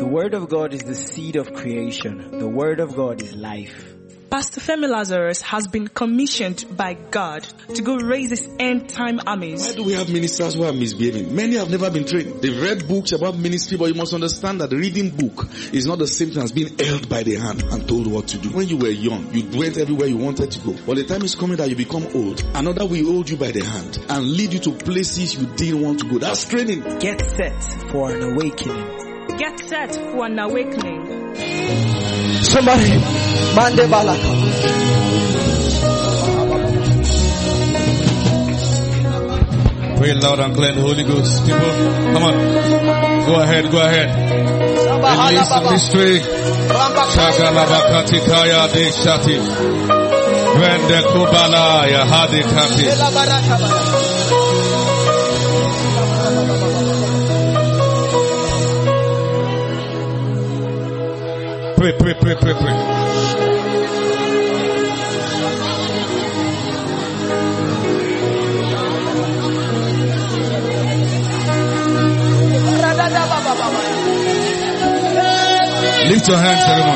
The word of God is the seed of creation. The word of God is life. Pastor Femi Lazarus has been commissioned by God to go raise his end time armies. Why do we have ministers who are misbehaving? Many have never been trained. They've read books about ministry, but you must understand that reading book is not the same thing as being held by the hand and told what to do. When you were young, you went everywhere you wanted to go. But the time is coming that you become old. Another will hold you by the hand and lead you to places you didn't want to go. That's training. Get set for an awakening. Get set for an awakening. Somebody, Mande Balaka. Pray loud and clear the Holy Ghost. People, come on. Go ahead. Release the mystery. Shagalabakati kaya de shati. Vende kubala ya hadi kati. Pray. Lift your hands, everyone.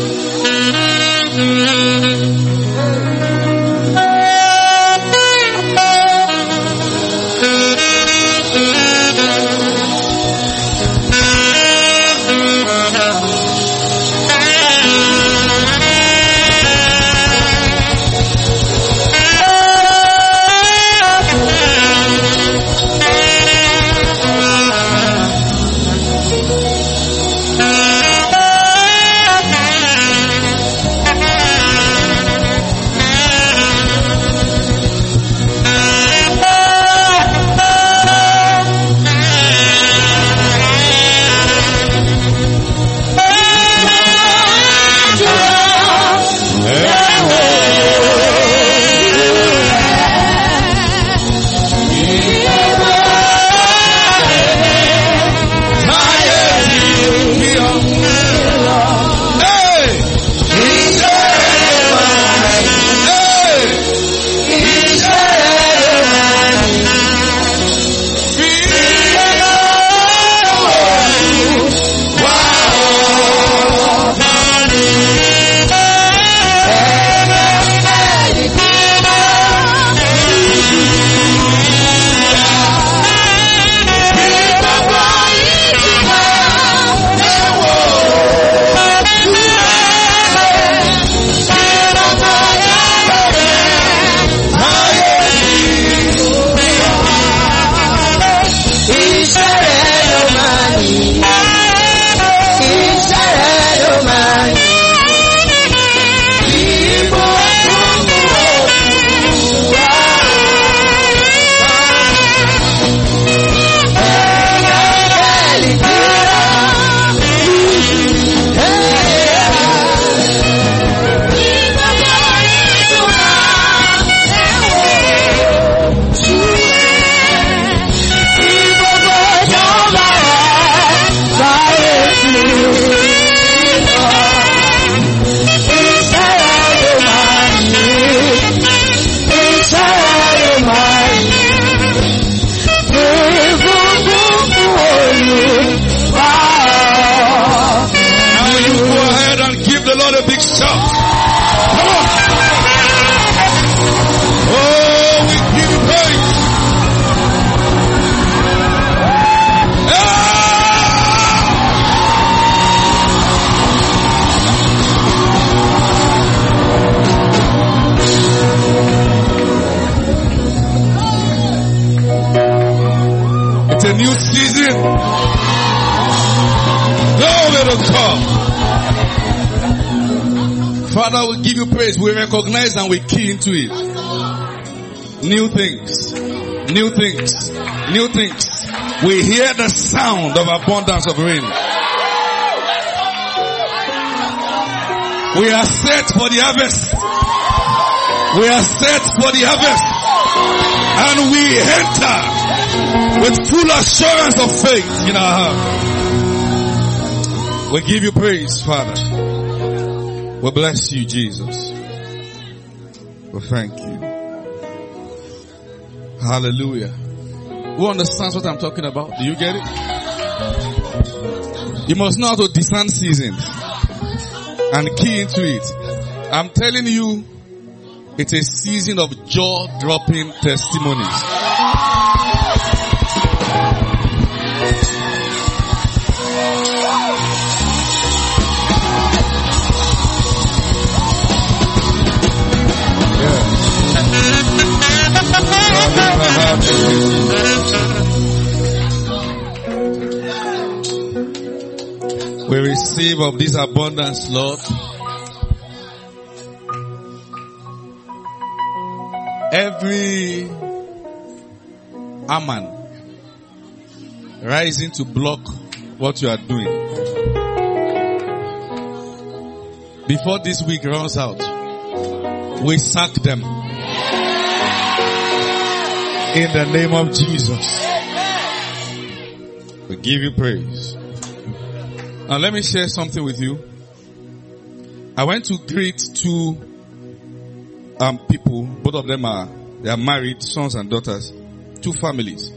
Father, we give you praise. We recognize and we key into it. New things. We hear the sound of abundance of rain. We are set for the harvest. And we enter with full assurance of faith in our heart. We give you praise, Father. We bless you, Jesus. We thank you. Hallelujah. Who understands what I'm talking about? Do you get it? You must know how to discern seasons and key into it. I'm telling you, it's a season of jaw-dropping testimonies. We receive of this abundance, Lord. Every Aman rising to block what you are doing, before this week runs out, we sack them in the name of Jesus. We give you praise. Now let me share something with you. I went to greet two people. Both of them are married, sons and daughters. Two families.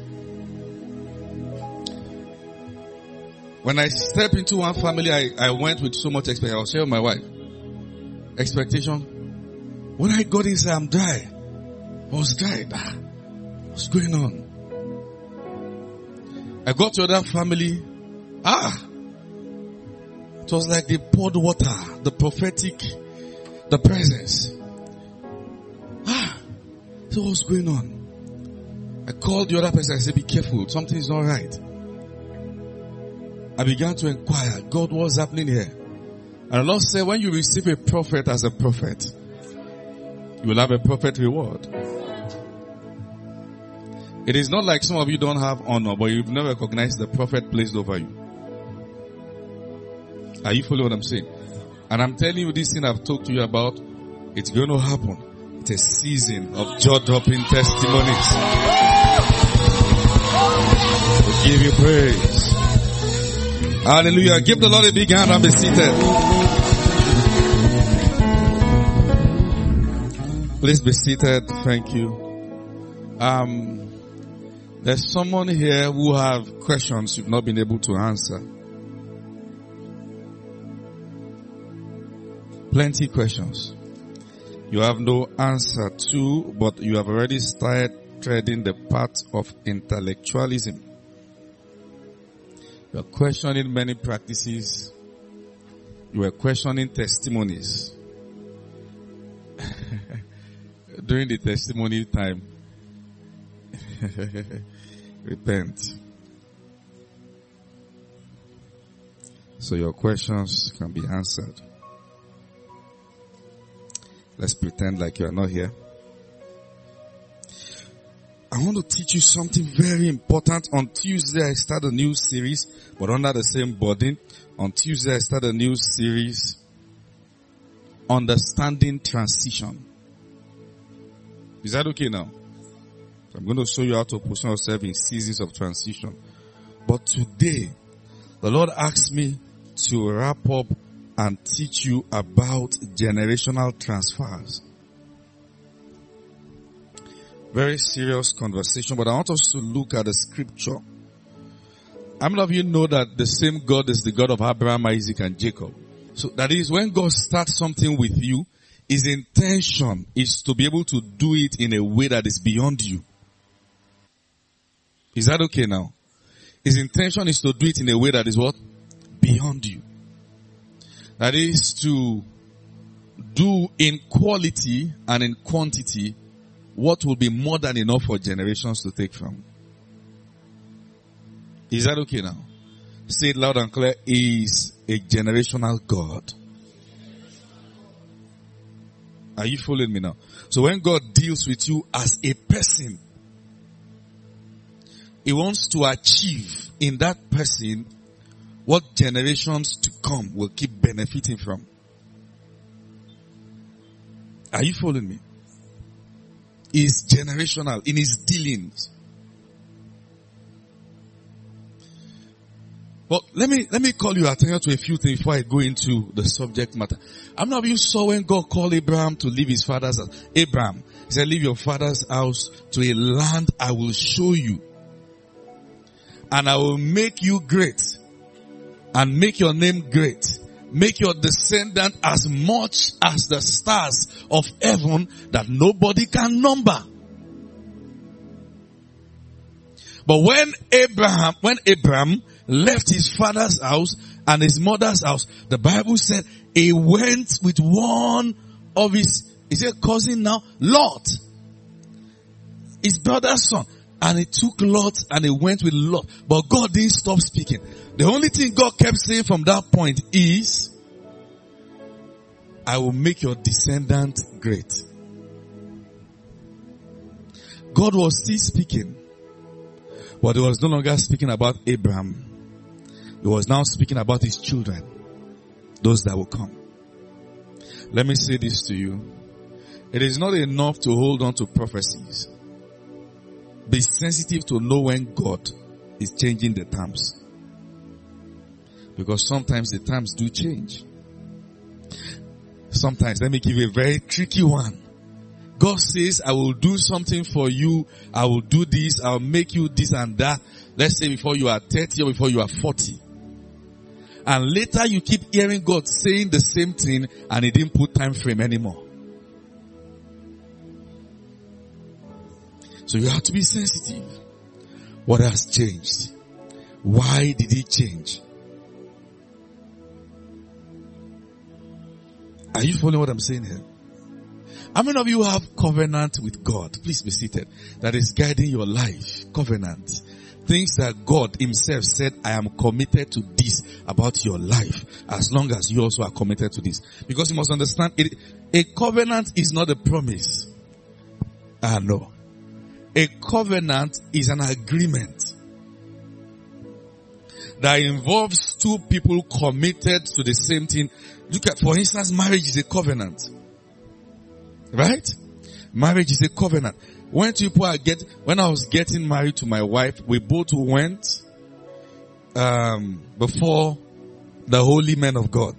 When I stepped into one family, I went with so much expectation. I was sharing with my wife. Expectation. When I got inside, I'm dry. I was dry. What's going on? I got to other family. It was like they poured water, the prophetic, the presence. So what's going on? I called the other person. I said, be careful. Something is not right. I began to inquire, God, what's happening here? And the Lord said, when you receive a prophet as a prophet, you will have a prophet reward. It is not like some of you don't have honor, but you've never recognized the prophet placed over you. Are you following what I'm saying? And I'm telling you, this thing I've talked to you about, it's going to happen. It's a season of jaw-dropping testimonies. We give you praise. Hallelujah. Give the Lord a big hand and be seated. Please be seated. Thank you. There's someone here who have questions you've not been able to answer. Plenty questions. You have no answer to, but you have already started treading the path of intellectualism. You are questioning many practices. You are questioning testimonies. During the testimony time, repent. So your questions can be answered. Let's pretend like you are not here. I want to teach you something very important. On Tuesday, I start a new series, but under the same body. On Tuesday, I start a new series, Understanding Transition. Is that okay now? So I'm going to show you how to position yourself in seasons of transition. But today, the Lord asked me to wrap up and teach you about generational transfers. Very serious conversation, but I want us to look at the scripture. How many of you know that the same God is the God of Abraham, Isaac, and Jacob? So that is, when God starts something with you, His intention is to be able to do it in a way that is beyond you. Is that okay now? His intention is to do it in a way that is what? Beyond you. That is to do in quality and in quantity what will be more than enough for generations to take from. Is that okay now? Say it loud and clear. He is a generational God. Are you following me now? So when God deals with you as a person, He wants to achieve in that person what generations to come will keep benefiting from. Are you following me? Is generational in His dealings. But let me call your attention to a few things before I go into the subject matter. How many of you saw when God called Abraham to leave his father's house? Abraham, He said, leave your father's house to a land I will show you. And I will make you great. and make your name great. Make your descendant as much as the stars of heaven that nobody can number. But when Abraham left his father's house and his mother's house, the Bible said he went with one of his cousin now, Lot, his brother's son. And he took Lot and he went with Lot. But God didn't stop speaking. The only thing God kept saying from that point is, I will make your descendant great. God was still speaking. But he was no longer speaking about Abraham. He was now speaking about his children. Those that will come. Let me say this to you. It is not enough to hold on to prophecies. Be sensitive to know when God is changing the times. Because sometimes the times do change. Sometimes, let me give you a very tricky one. God says, I will do something for you. I will do this. I'll make you this and that. Let's say before you are 30 or before you are 40. And later you keep hearing God saying the same thing and he didn't put time frame anymore. So you have to be sensitive. What has changed? Why did it change? Are you following what I'm saying here? How many of you have covenant with God? Please be seated. That is guiding your life. Covenant. Things that God himself said, I am committed to this about your life. As long as you also are committed to this. Because you must understand, a covenant is not a promise. No. A covenant is an agreement that involves two people committed to the same thing. Look at, for instance, marriage is a covenant. Right? Marriage is a covenant. When I was getting married to my wife, we both went before the holy men of God.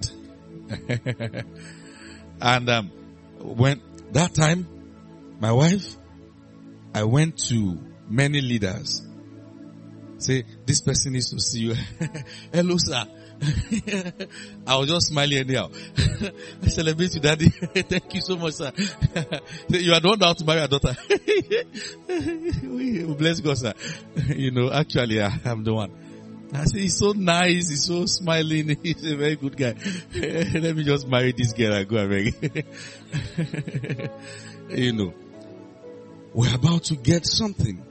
And when that time, my wife, I went to many leaders. Say, this person needs to see you. Hello, sir. I was just smiling anyhow. I celebrate you, daddy. Thank you so much, sir. You are the one that to marry a daughter. We bless God, sir. Actually, I'm the one. I say, he's so nice. He's so smiling. He's a very good guy. Let me just marry this girl and go away. We're about to get something.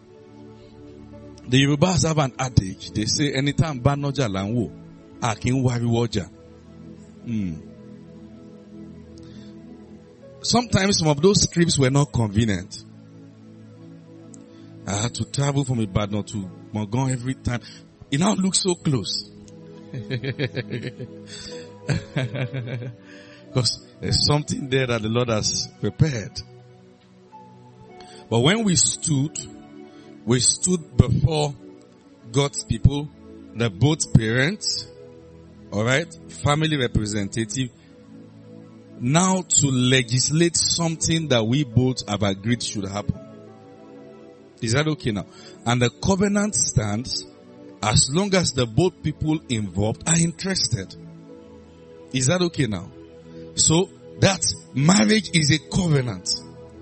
The Yorubas have an adage. They say, anytime banoja lanwo, akin wari woja. Sometimes some of those trips were not convenient. I had to travel from Ibadan to Mongon every time. It now looks so close. Because there's something there that the Lord has prepared. But when we stood before God's people, the both parents, alright, family representative, now to legislate something that we both have agreed should happen. Is that okay now? And the covenant stands as long as the both people involved are interested. Is that okay now? So that marriage is a covenant.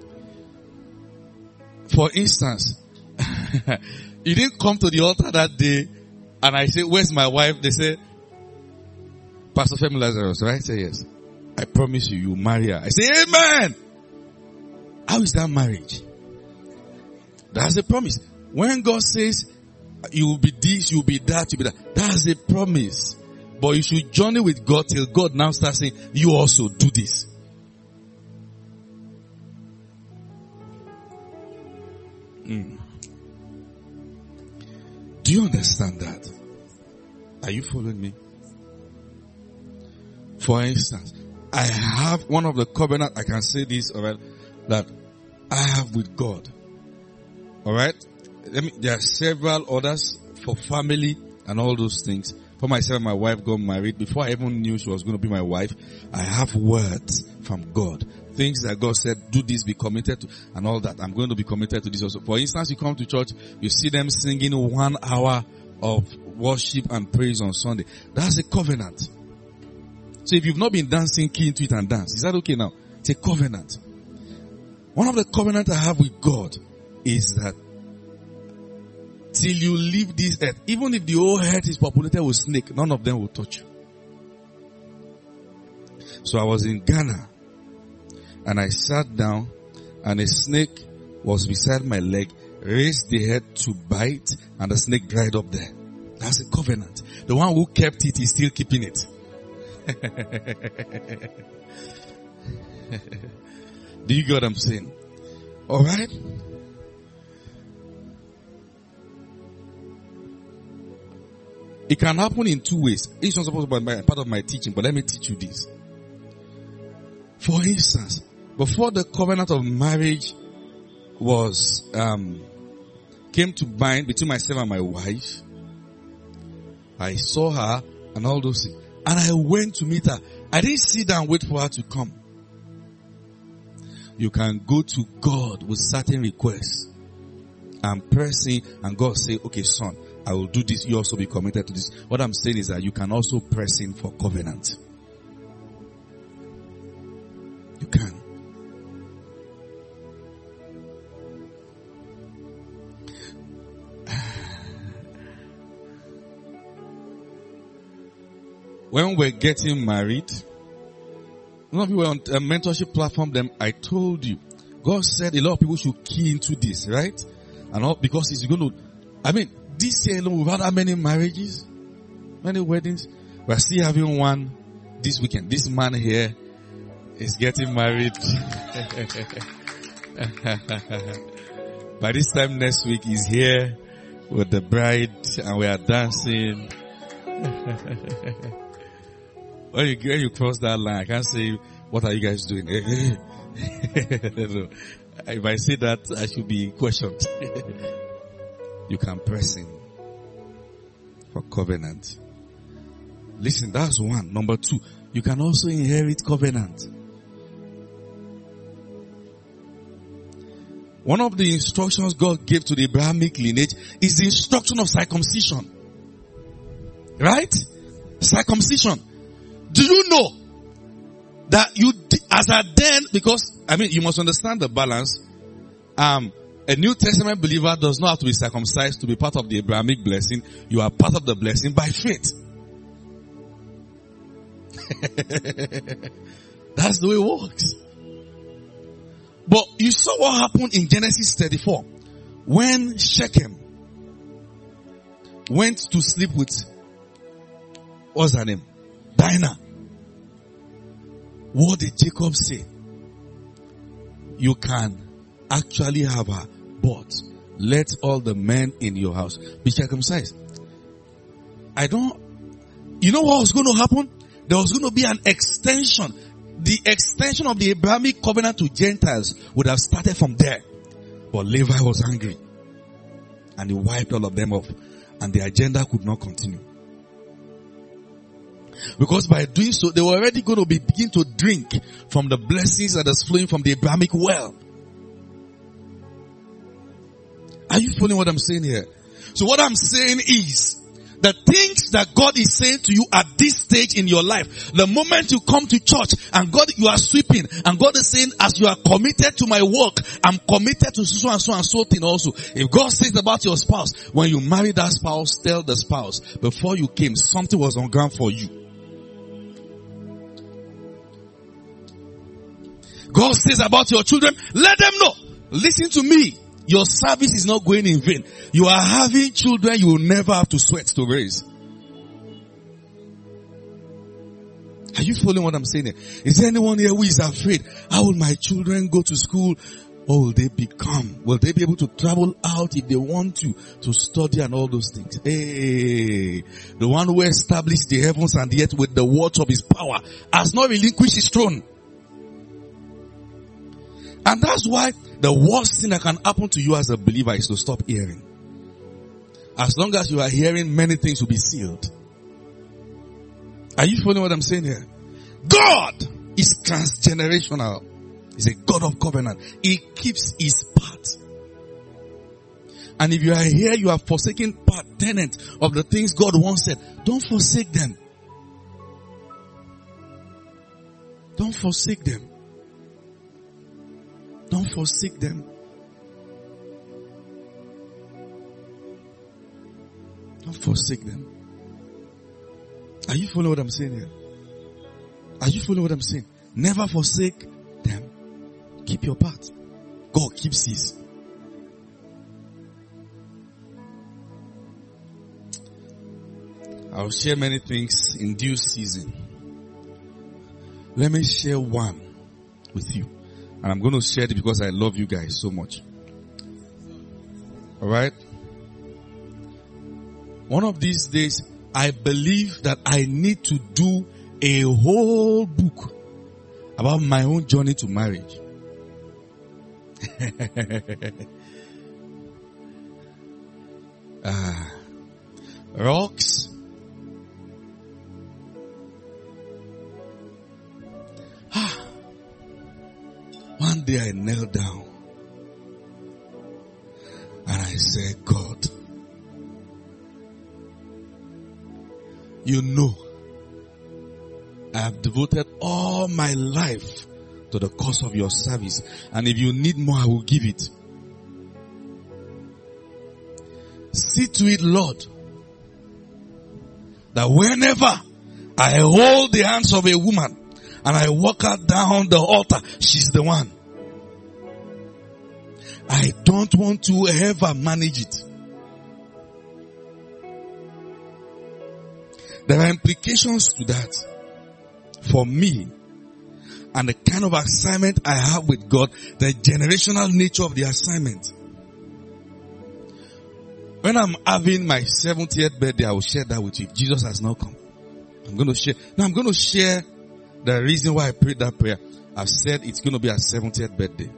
For instance, you didn't come to the altar that day and I say, where's my wife? They say, Pastor Femi Lazarus, right? I say, yes. I promise you, you marry her. I say, amen. How is that marriage? That's a promise. When God says, you will be this, you will be that, you will be that. That's a promise. But you should journey with God till God now starts saying, you also do this. Do you understand that? Are you following me? For instance, I have one of the covenant, I can say this, alright, that I have with God. Alright? There are several others for family and all those things. For myself and my wife got married. Before I even knew she was going to be my wife, I have words from God. Things that God said, do this, be committed to, and all that. I'm going to be committed to this also. For instance, you come to church, you see them singing 1 hour of worship and praise on Sunday. That's a covenant. So if you've not been dancing, key into it and dance. Is that okay now? It's a covenant. One of the covenants I have with God is that till you leave this earth, even if the whole earth is populated with snakes, none of them will touch you. So I was in Ghana and I sat down and a snake was beside my leg, raised the head to bite, and the snake dried up there. That's a covenant. The one who kept it is still keeping it. Do you get what I'm saying? Alright? It can happen in two ways. It's not supposed to be part of my teaching, but let me teach you this. For instance, before the covenant of marriage was came to bind between myself and my wife, I saw her and all those things. And I went to meet her. I didn't sit down and wait for her to come. You can go to God with certain requests and pressing, and God say, okay, son, I will do this. You also be committed to this. What I'm saying is that you can also press in for covenant. You can. When we're getting married, one of you were on a mentorship platform, then I told you, God said a lot of people should key into this, right? And all, because it's going to, this year alone, we've had how many marriages? Many weddings? We're still having one this weekend. This man here is getting married. By this time next week, he's here with the bride and we are dancing. When you cross that line, I can't say, what are you guys doing? No. If I say that, I should be questioned. You can press in for covenant. Listen, that's one. Number two, you can also inherit covenant. One of the instructions God gave to the Abrahamic lineage is the instruction of circumcision. Right? Circumcision. Do you know that you, as a then, because, you must understand the balance. A New Testament believer does not have to be circumcised to be part of the Abrahamic blessing. You are part of the blessing by faith. That's the way it works. But you saw what happened in Genesis 34. When Shechem went to sleep with, what's her name? Dinah. What did Jacob say? You can actually have her, but let all the men in your house be circumcised. You know what was going to happen? There was going to be an extension. The extension of the Abrahamic covenant to Gentiles would have started from there. But Levi was angry. And he wiped all of them off. And the agenda could not continue. Because by doing so, they were already going to begin to drink from the blessings that is flowing from the Abrahamic well. Are you following what I'm saying here? So what I'm saying is, the things that God is saying to you at this stage in your life, the moment you come to church and God, you are sweeping, and God is saying, as you are committed to my work, I'm committed to so and so and so thing also. If God says about your spouse, when you marry that spouse, tell the spouse, before you came, something was on ground for you. God says about your children, let them know. Listen to me. Your service is not going in vain. You are having children you will never have to sweat to raise. Are you following what I'm saying here? Is there anyone here who is afraid? How will my children go to school? What will they become? Will they be able to travel out if they want to study and all those things? Hey, the one who established the heavens and the earth with the words of his power has not relinquished his throne. And that's why the worst thing that can happen to you as a believer is to stop hearing. As long as you are hearing, many things will be sealed. Are you following what I'm saying here? God is transgenerational. He's a God of covenant. He keeps his part. And if you are here, you are forsaking part tenet of the things God once said. Don't forsake them. Don't forsake them. Don't forsake them. Don't forsake them. Are you following what I'm saying here? Are you following what I'm saying? Never forsake them. Keep your part. God keeps his. I'll share many things in due season. Let me share one with you. And I'm going to share it because I love you guys so much. Alright? One of these days, I believe that I need to do a whole book about my own journey to marriage. Rocks. One day I knelt down and I said, God, you know, I have devoted all my life to the cause of your service. And if you need more, I will give it. See to it, Lord, that whenever I hold the hands of a woman and I walk her down the altar, she's the one. I don't want to ever manage it. There are implications to that for me and the kind of assignment I have with God, the generational nature of the assignment. When I'm having my 70th birthday, I will share that with you. Jesus has not come. I'm going to share the reason why I prayed that prayer. I've said it's going to be our 70th birthday.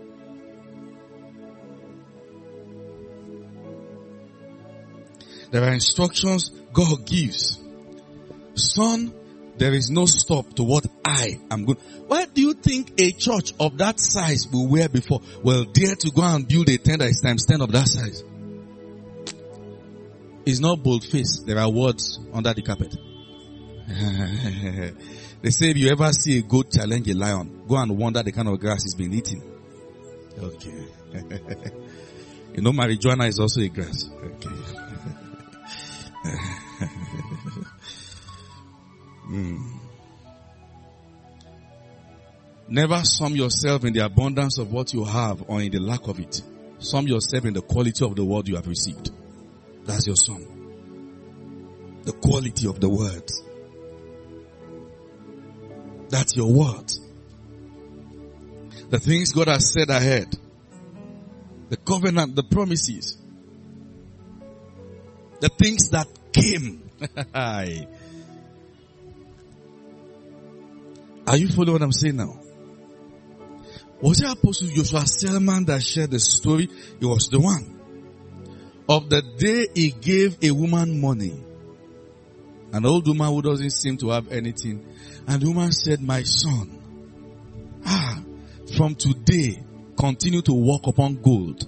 There are instructions God gives. Son, there is no stop to what I am going. Why do you think a church of that size we were before will dare to go and build a tent that is times 10 of that size? It's not bold-faced. There are words under the carpet. They say if you ever see a goat challenge a lion, go and wonder the kind of grass it's been eating. Okay. You know marijuana is also a grass. Okay. Never sum yourself in the abundance of what you have or in the lack of it. Sum yourself in the quality of the word you have received. That's your sum. The quality of the words. That's your word. The things God has said ahead. The covenant, the promises. The things that came. Are you following what I'm saying now? Was it Apostle Joshua Selman that shared the story? He was the one. Of the day he gave a woman money. An old woman who doesn't seem to have anything. And the woman said, my son, from today, continue to walk upon gold.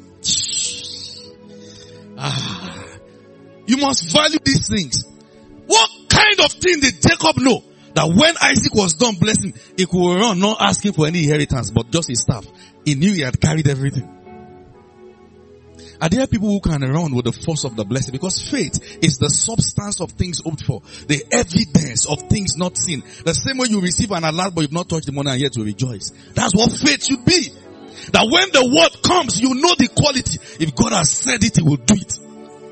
You must value these things. What kind of thing did Jacob know? That when Isaac was done blessing, he could run not asking for any inheritance, but just his staff. He knew he had carried everything. Are there people who can run with the force of the blessing? Because faith is the substance of things hoped for. The evidence of things not seen. The same way you receive an alert but you've not touched the money and yet you rejoice. That's what faith should be. That when the word comes, you know the quality. If God has said it, He will do it.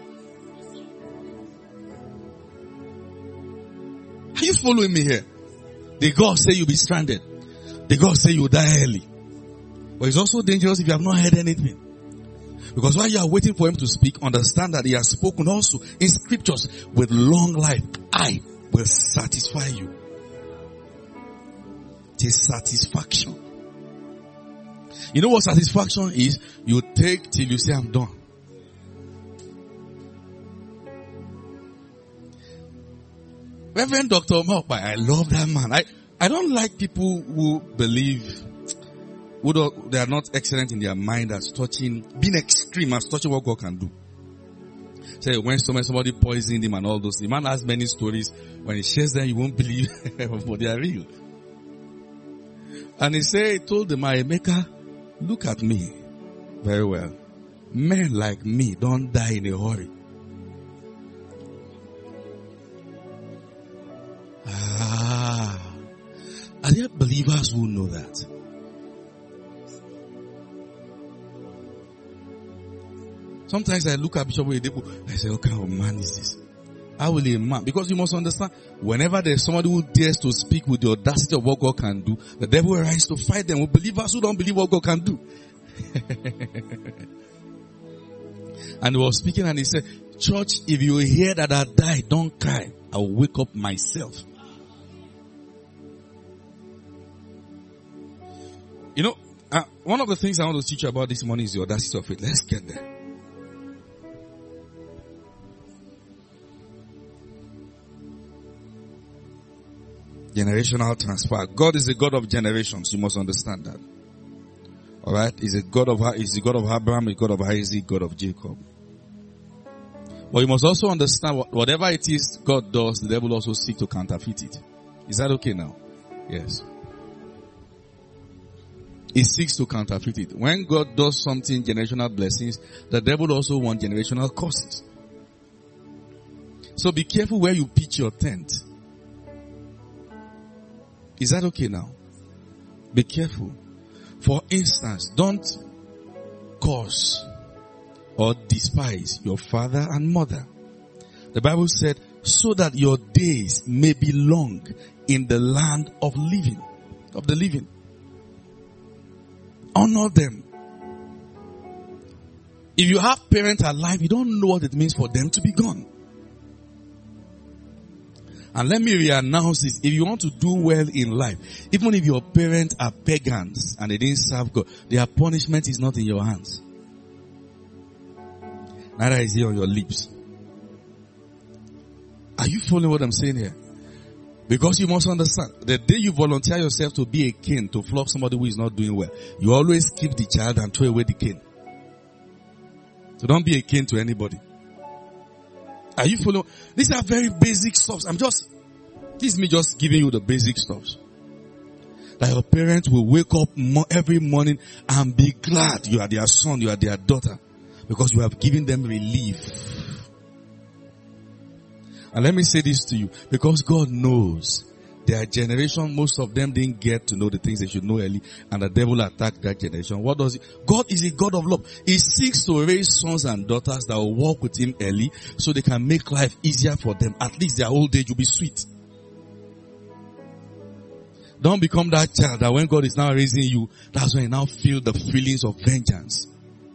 Are you following me here? Did God say you'll be stranded? Did God say you'll die early? But it's also dangerous if you have not heard anything. Because while you are waiting for Him to speak, understand that He has spoken also in scriptures with long life. I will satisfy you. It is satisfaction. You know what satisfaction is? You take till you say I'm done. Reverend Dr. Mokpai, I love that man. I don't like people who believe they are not excellent in their mind as touching, being extreme as touching what God can do. Say when somebody poisoned him and all those, the man has many stories. When he shares them, you won't believe, but they are real. And he told the Emeka, look at me very well. Men like me don't die in a hurry. Are there believers who know that? Sometimes I look at Bishop Oyedepo, I say, what kind of man is this? How will a man? Because you must understand, whenever there's somebody who dares to speak with the audacity of what God can do, the devil will rise to fight them with believers who don't believe what God can do. And he was speaking and he said, church, if you hear that I die, don't cry. I will wake up myself. You know, one of the things I want to teach you about this morning is the audacity of faith. Let's get there. Generational transfer. God is a God of generations. You must understand that. Alright? He's the God of Abraham, the God of Isaac, God of Jacob. But you must also understand whatever it is God does, the devil also seeks to counterfeit it. Is that okay now? Yes. He seeks to counterfeit it. When God does something, generational blessings, the devil also wants generational curses. So be careful where you pitch your tent. Is that okay now? Be careful. For instance, don't curse or despise your father and mother. The Bible said, so that your days may be long in the land of the living. Honor them. If you have parents alive, you don't know what it means for them to be gone. And let me re-announce this. If you want to do well in life, even if your parents are pagans and they didn't serve God, their punishment is not in your hands. Neither is it on your lips. Are you following what I'm saying here? Because you must understand, the day you volunteer yourself to be a king, to flog somebody who is not doing well, you always keep the child and throw away the cane. So don't be a king to anybody. Are you following? These are very basic stuff. This is me just giving you the basic stuff. That your parents will wake up every morning and be glad you are their son, you are their daughter. Because you have given them relief. And let me say this to you. Because God knows their generation, most of them didn't get to know the things they should know early. And the devil attacked that generation. What does it? God is a God of love. He seeks to raise sons and daughters that will walk with Him early so they can make life easier for them. At least their old age will be sweet. Don't become that child that when God is now raising you, that's when you now feel the feelings of vengeance.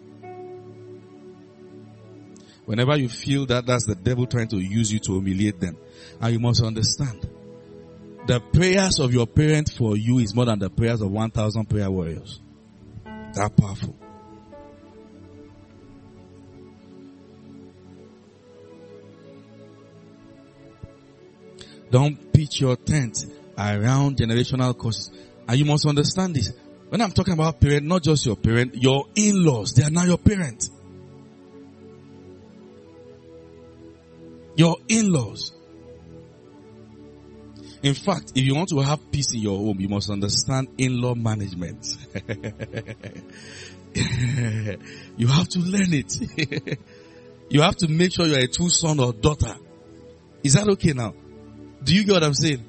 Whenever you feel that, that's the devil trying to use you to humiliate them. And you must understand, the prayers of your parents for you is more than the prayers of 1,000 prayer warriors. That powerful. Don't pitch your tent around generational causes. And you must understand this. When I'm talking about parent, not just your parent, your in-laws, they are now your parent. Your in-laws. In fact, if you want to have peace in your home, you must understand in-law management. You have to learn it. You have to make sure you are a true son or daughter. Is that okay now? Do you get what I'm saying?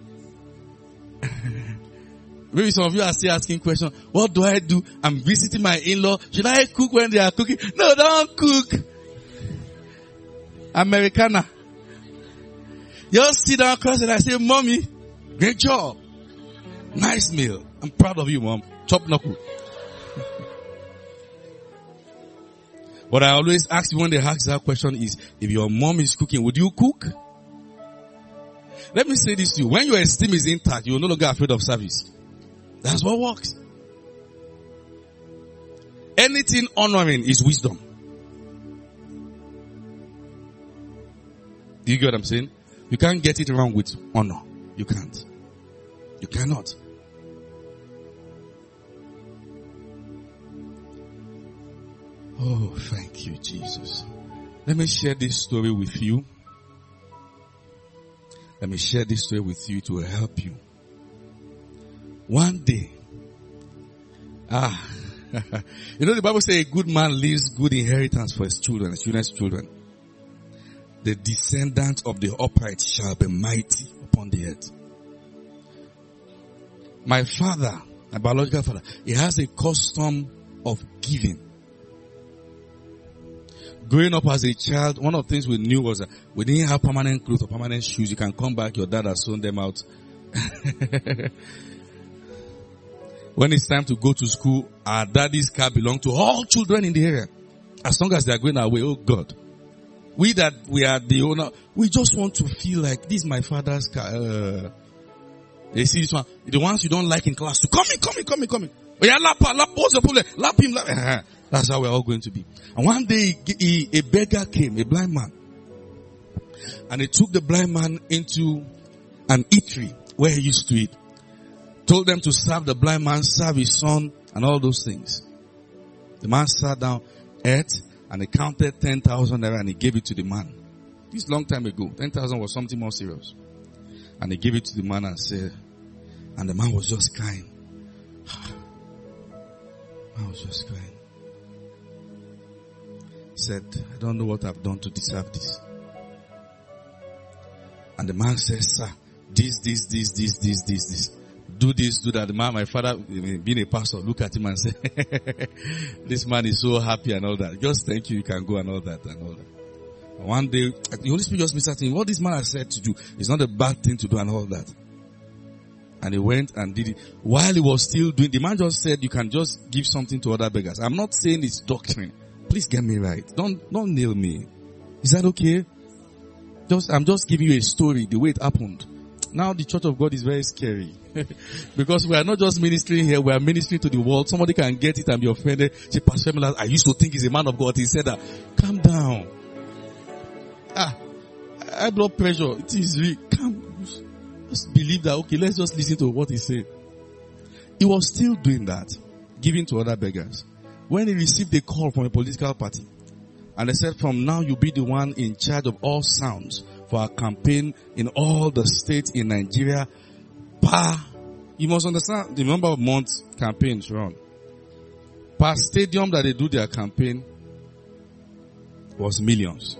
Maybe some of you are still asking questions. What do I do? I'm visiting my in-law. Should I cook when they are cooking? No, don't cook. Americana. Just sit down across and I say, Mommy, great job. Nice meal. I'm proud of you, Mom. Chop knuckle. What I always ask you when they ask that question is, if your mom is cooking, would you cook? Let me say this to you. When your esteem is intact, you are no longer afraid of service. That's what works. Anything honoring is wisdom. Do you get what I'm saying? You can't get it wrong with honor. You can't. You cannot. Oh, thank you, Jesus. Let me share this story with you. Let me share this story with you to help you. One day, you know the Bible says a good man leaves good inheritance for his children, his children's children. The descendants of the upright shall be mighty upon the earth. My father, my biological father, he has a custom of giving. Growing up as a child, one of the things we knew was that we didn't have permanent clothes or permanent shoes. You can come back, your dad has sewn them out. When it's time to go to school, our daddy's car belongs to all children in the area. As long as they are going away, oh God. We are the owner, we just want to feel like this is my father's car. They see this one, the ones you don't like in class, come in. Oh yeah, lap, what's the problem? Lap him. That's how we're all going to be. And one day, a beggar came, a blind man. And he took the blind man into an eatery where he used to eat. Told them to serve the blind man, serve his son, and all those things. The man sat down, ate, and he counted 10,000 naira and he gave it to the man. This long time ago, 10,000 was something more serious. And he gave it to the man and said, and the man was just crying. I was just crying. Said, I don't know what I've done to deserve this. And the man said, sir, this. Do this, do that. The man, my father, being a pastor, look at him and say, this man is so happy and all that. Just thank you can go and all that. And one day, the Holy Spirit just ministered to him, what this man has said to do is not a bad thing to do and all that. And he went and did it. While he was still doing, the man just said, you can just give something to other beggars. I'm not saying it's doctrine. Please get me right. Don't nail me. Is that okay? I'm just giving you a story, the way it happened. Now the church of God is very scary. Because we are not just ministering here, we are ministering to the world. Somebody can get it and be offended. Say, Pastor Emila, I used to think he's a man of God. He said that. Calm down. High blood pressure. It is real. Just believe that, okay, let's just listen to what he said. He was still doing that, giving to other beggars. When he received a call from a political party, and they said, from now you'll be the one in charge of all sounds for our campaign in all the states in Nigeria. You must understand the number of months campaigns run. Per stadium that they do their campaign was millions.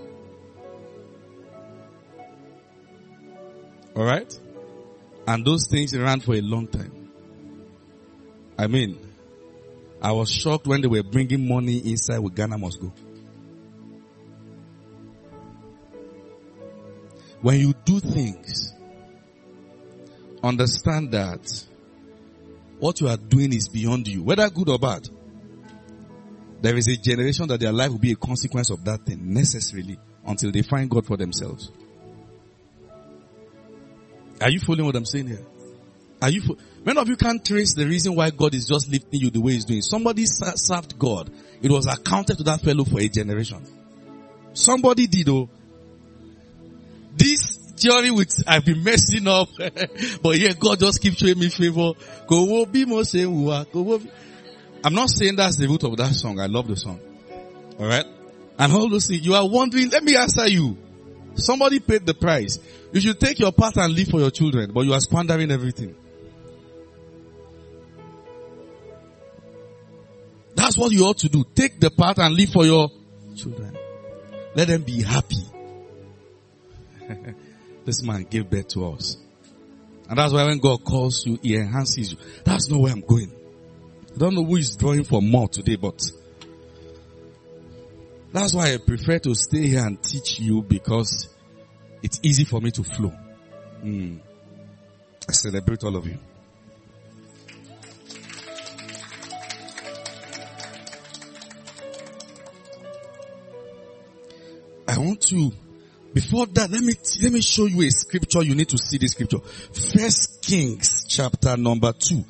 Alright? And those things ran for a long time. I mean, I was shocked when they were bringing money inside with Ghana Must Go. When you do things, understand that what you are doing is beyond you, whether good or bad. There is a generation that their life will be a consequence of that thing, necessarily, until they find God for themselves. Are you following what I'm saying here? Many of you can't trace the reason why God is just lifting you the way He's doing. Somebody served God. It was accounted to that fellow for a generation. Somebody did, oh. This theory which I've been messing up, but yeah, God just keeps showing me favor. I'm not saying that's the root of that song. I love the song. Alright? And all those things, you are wondering, let me answer you. Somebody paid the price. You should take your part and live for your children, but you are squandering everything. That's what you ought to do. Take the part and live for your children. Let them be happy. This man gave birth to us. And that's why when God calls you, He enhances you. That's not where I'm going. I don't know who is drawing for more today, but that's why I prefer to stay here and teach you, because it's easy for me to flow. I celebrate all of you. I want to, before that, let me show you a scripture. You need to see this scripture. 1 Kings chapter number 2.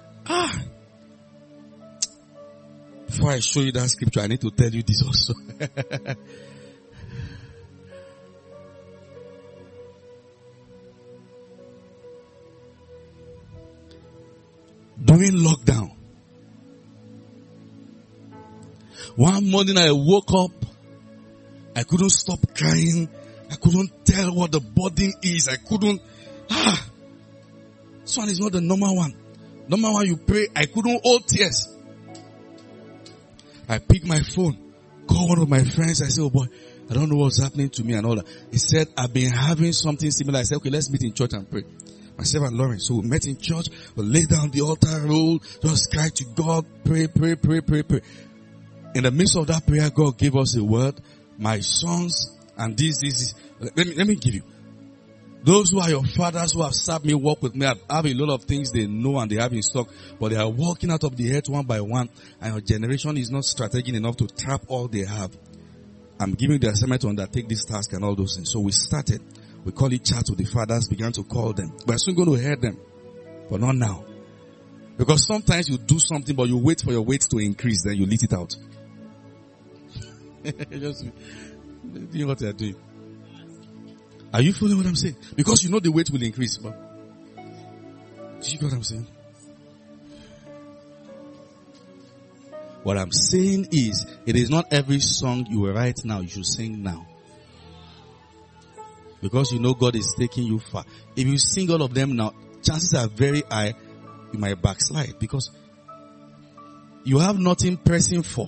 Before I show you that scripture, I need to tell you this also. During lockdown, One morning I woke up. I couldn't stop crying. I couldn't tell what the burden is. I couldn't. This one is not the normal one. Normal one you pray. I couldn't hold tears. I picked my phone, called one of my friends. I said, oh boy, I don't know what's happening to me and all that. He said, I've been having something similar. I said, okay, let's meet in church and pray. Myself and Lauren. So we met in church. We laid down the altar roll. Just cry to God. Pray. In the midst of that prayer, God gave us a word. My sons, and this. Let me give you. Those who are your fathers who have served me, walk with me, have a lot of things they know and they have in stock, but they are walking out of the earth one by one, and your generation is not strategic enough to trap all they have. I'm giving the assignment to undertake this task and all those things. So we started. We call it chat with the fathers, began to call them. We're soon going to hear them, but not now. Because sometimes you do something, but you wait for your weight to increase, then you let it out. Just do what they're doing. Are you following what I'm saying? Because you know the weight will increase. But do you get what I'm saying? What I'm saying is, it is not every song you will write now, you should sing now. Because you know God is taking you far. If you sing all of them now, chances are very high you might backslide. Because you have nothing pressing for.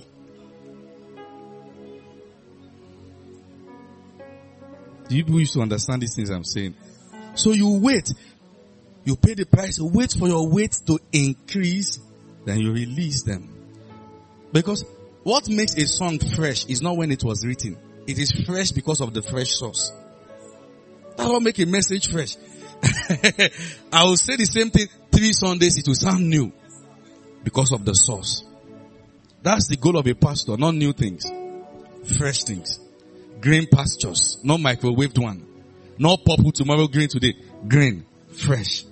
Do you people used to understand these things I'm saying? So you wait. You pay the price. Wait for your weight to increase. Then you release them. Because what makes a song fresh is not when it was written. It is fresh because of the fresh source. That's what makes a message fresh. I will say the same thing 3 Sundays. It will sound new. Because of the source. That's the goal of a pastor. Not new things. Fresh things. Green pastures, not microwaved one. Not purple tomorrow, green today. Green, fresh.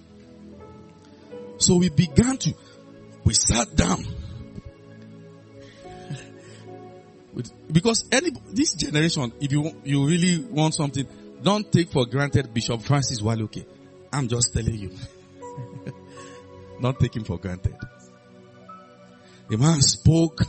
So we sat down. Because this generation, if you really want something, don't take for granted Bishop Francis Waluke. I'm just telling you. Don't take him for granted. The man spoke.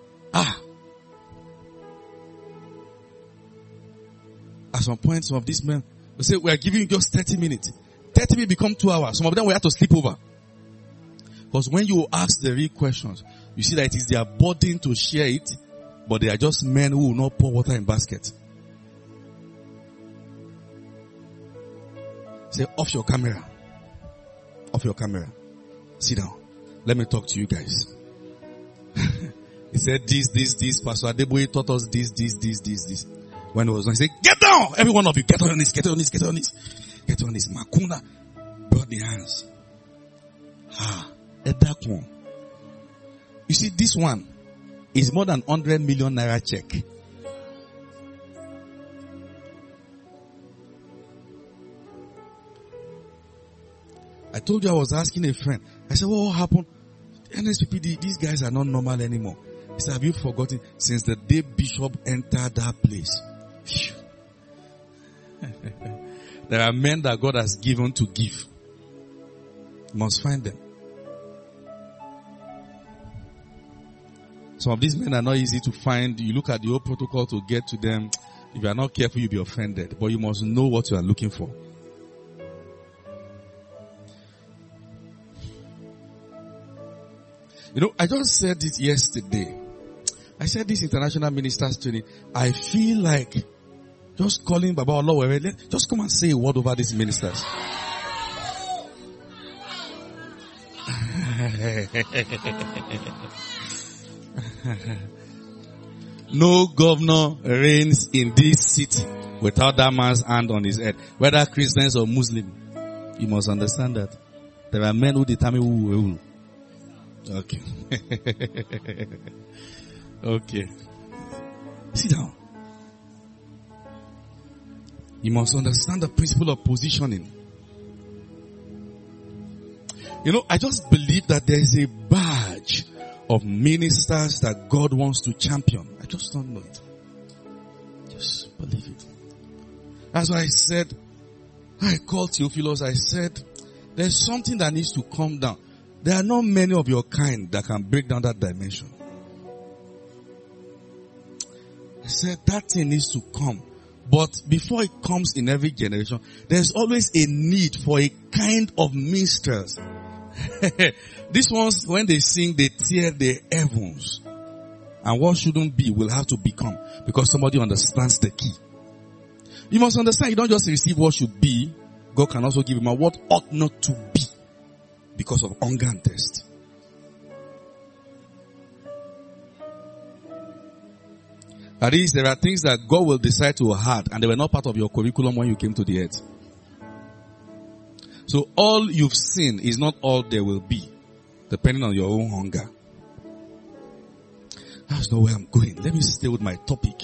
At some point, some of these men will say, we are giving you just 30 minutes. 30 minutes become 2 hours. Some of them will have to sleep over. Because when you ask the real questions, you see that it is their burden to share it, but they are just men who will not pour water in baskets. Say, off your camera. Off your camera. Sit down. Let me talk to you guys. He said this. Pastor Adeboye taught us this. When it was done, he said, get down! Every one of you, get on this. Makuna brought the hands. A dark one. You see, this one is more than 100 million naira check. I told you I was asking a friend. I said, what happened? NSPPD, these guys are not normal anymore. He said, have you forgotten? Since the day Bishop entered that place, there are men that God has given to give. You must find them. Some of these men are not easy to find. You look at the old protocol to get to them. If you are not careful, you'll be offended. But you must know what you are looking for. You know, I just said it yesterday. I said this international ministers training. I feel like just calling Baba Allah, just come and say a word over these ministers. No governor reigns in this city without that man's hand on his head, whether Christians or Muslim. You must understand that. There are men who determine who will rule. Okay. Okay. Sit down. You must understand the principle of positioning. You know, I just believe that there is a badge of ministers that God wants to champion. I just don't know it. Just believe it. That's why I said, I called Theophilus, I said, there's something that needs to come down. There are not many of your kind that can break down that dimension. said that thing needs to come. But before it comes in every generation, there's always a need for a kind of minstrels. These ones, when they sing, they tear the heavens. And what shouldn't be will have to become, because somebody understands the key. You must understand, you don't just receive what should be. God can also give him what ought not to be, because of hunger and thirst. That is, there are things that God will decide to add, and they were not part of your curriculum when you came to the earth. So all you've seen is not all there will be, depending on your own hunger. That's not where I'm going. Let me stay with my topic.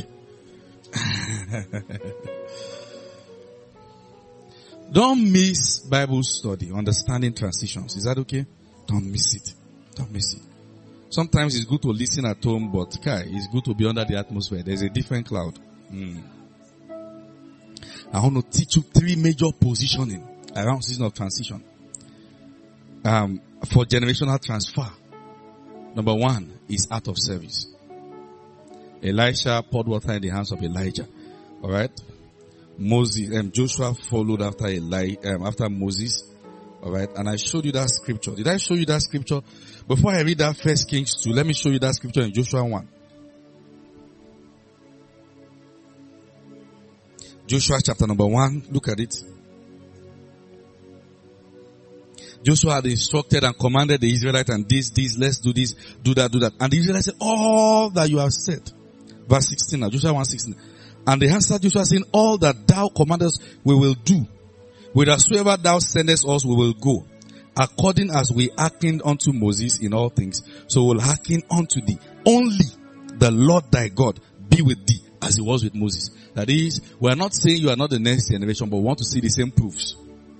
Don't miss Bible study, understanding transitions. Is that okay? Don't miss it. Don't miss it. Sometimes it's good to listen at home, but it's good to be under the atmosphere. There's a different cloud. I want to teach you 3 major positioning around season of transition. For generational transfer. Number 1 is out of service. Elisha poured water in the hands of Elijah. Alright? Joshua followed after Moses. Alright? And I showed you that scripture. Did I show you that scripture? Before I read that 1 Kings 2, let me show you that scripture in Joshua 1. Joshua chapter number 1. Look at it. Joshua had instructed and commanded the Israelites, and this, let's do this, do that. And the Israelites said, all that you have said. Verse 16 now, Joshua 1:16. And they answered Joshua, saying, all that thou commandest we will do. Whithersoever thou sendest us, we will go. According as we hearkened unto Moses in all things, so we will hearken unto thee. Only the Lord thy God be with thee, as he was with Moses. That is, we are not saying you are not the next generation, but we want to see the same proofs.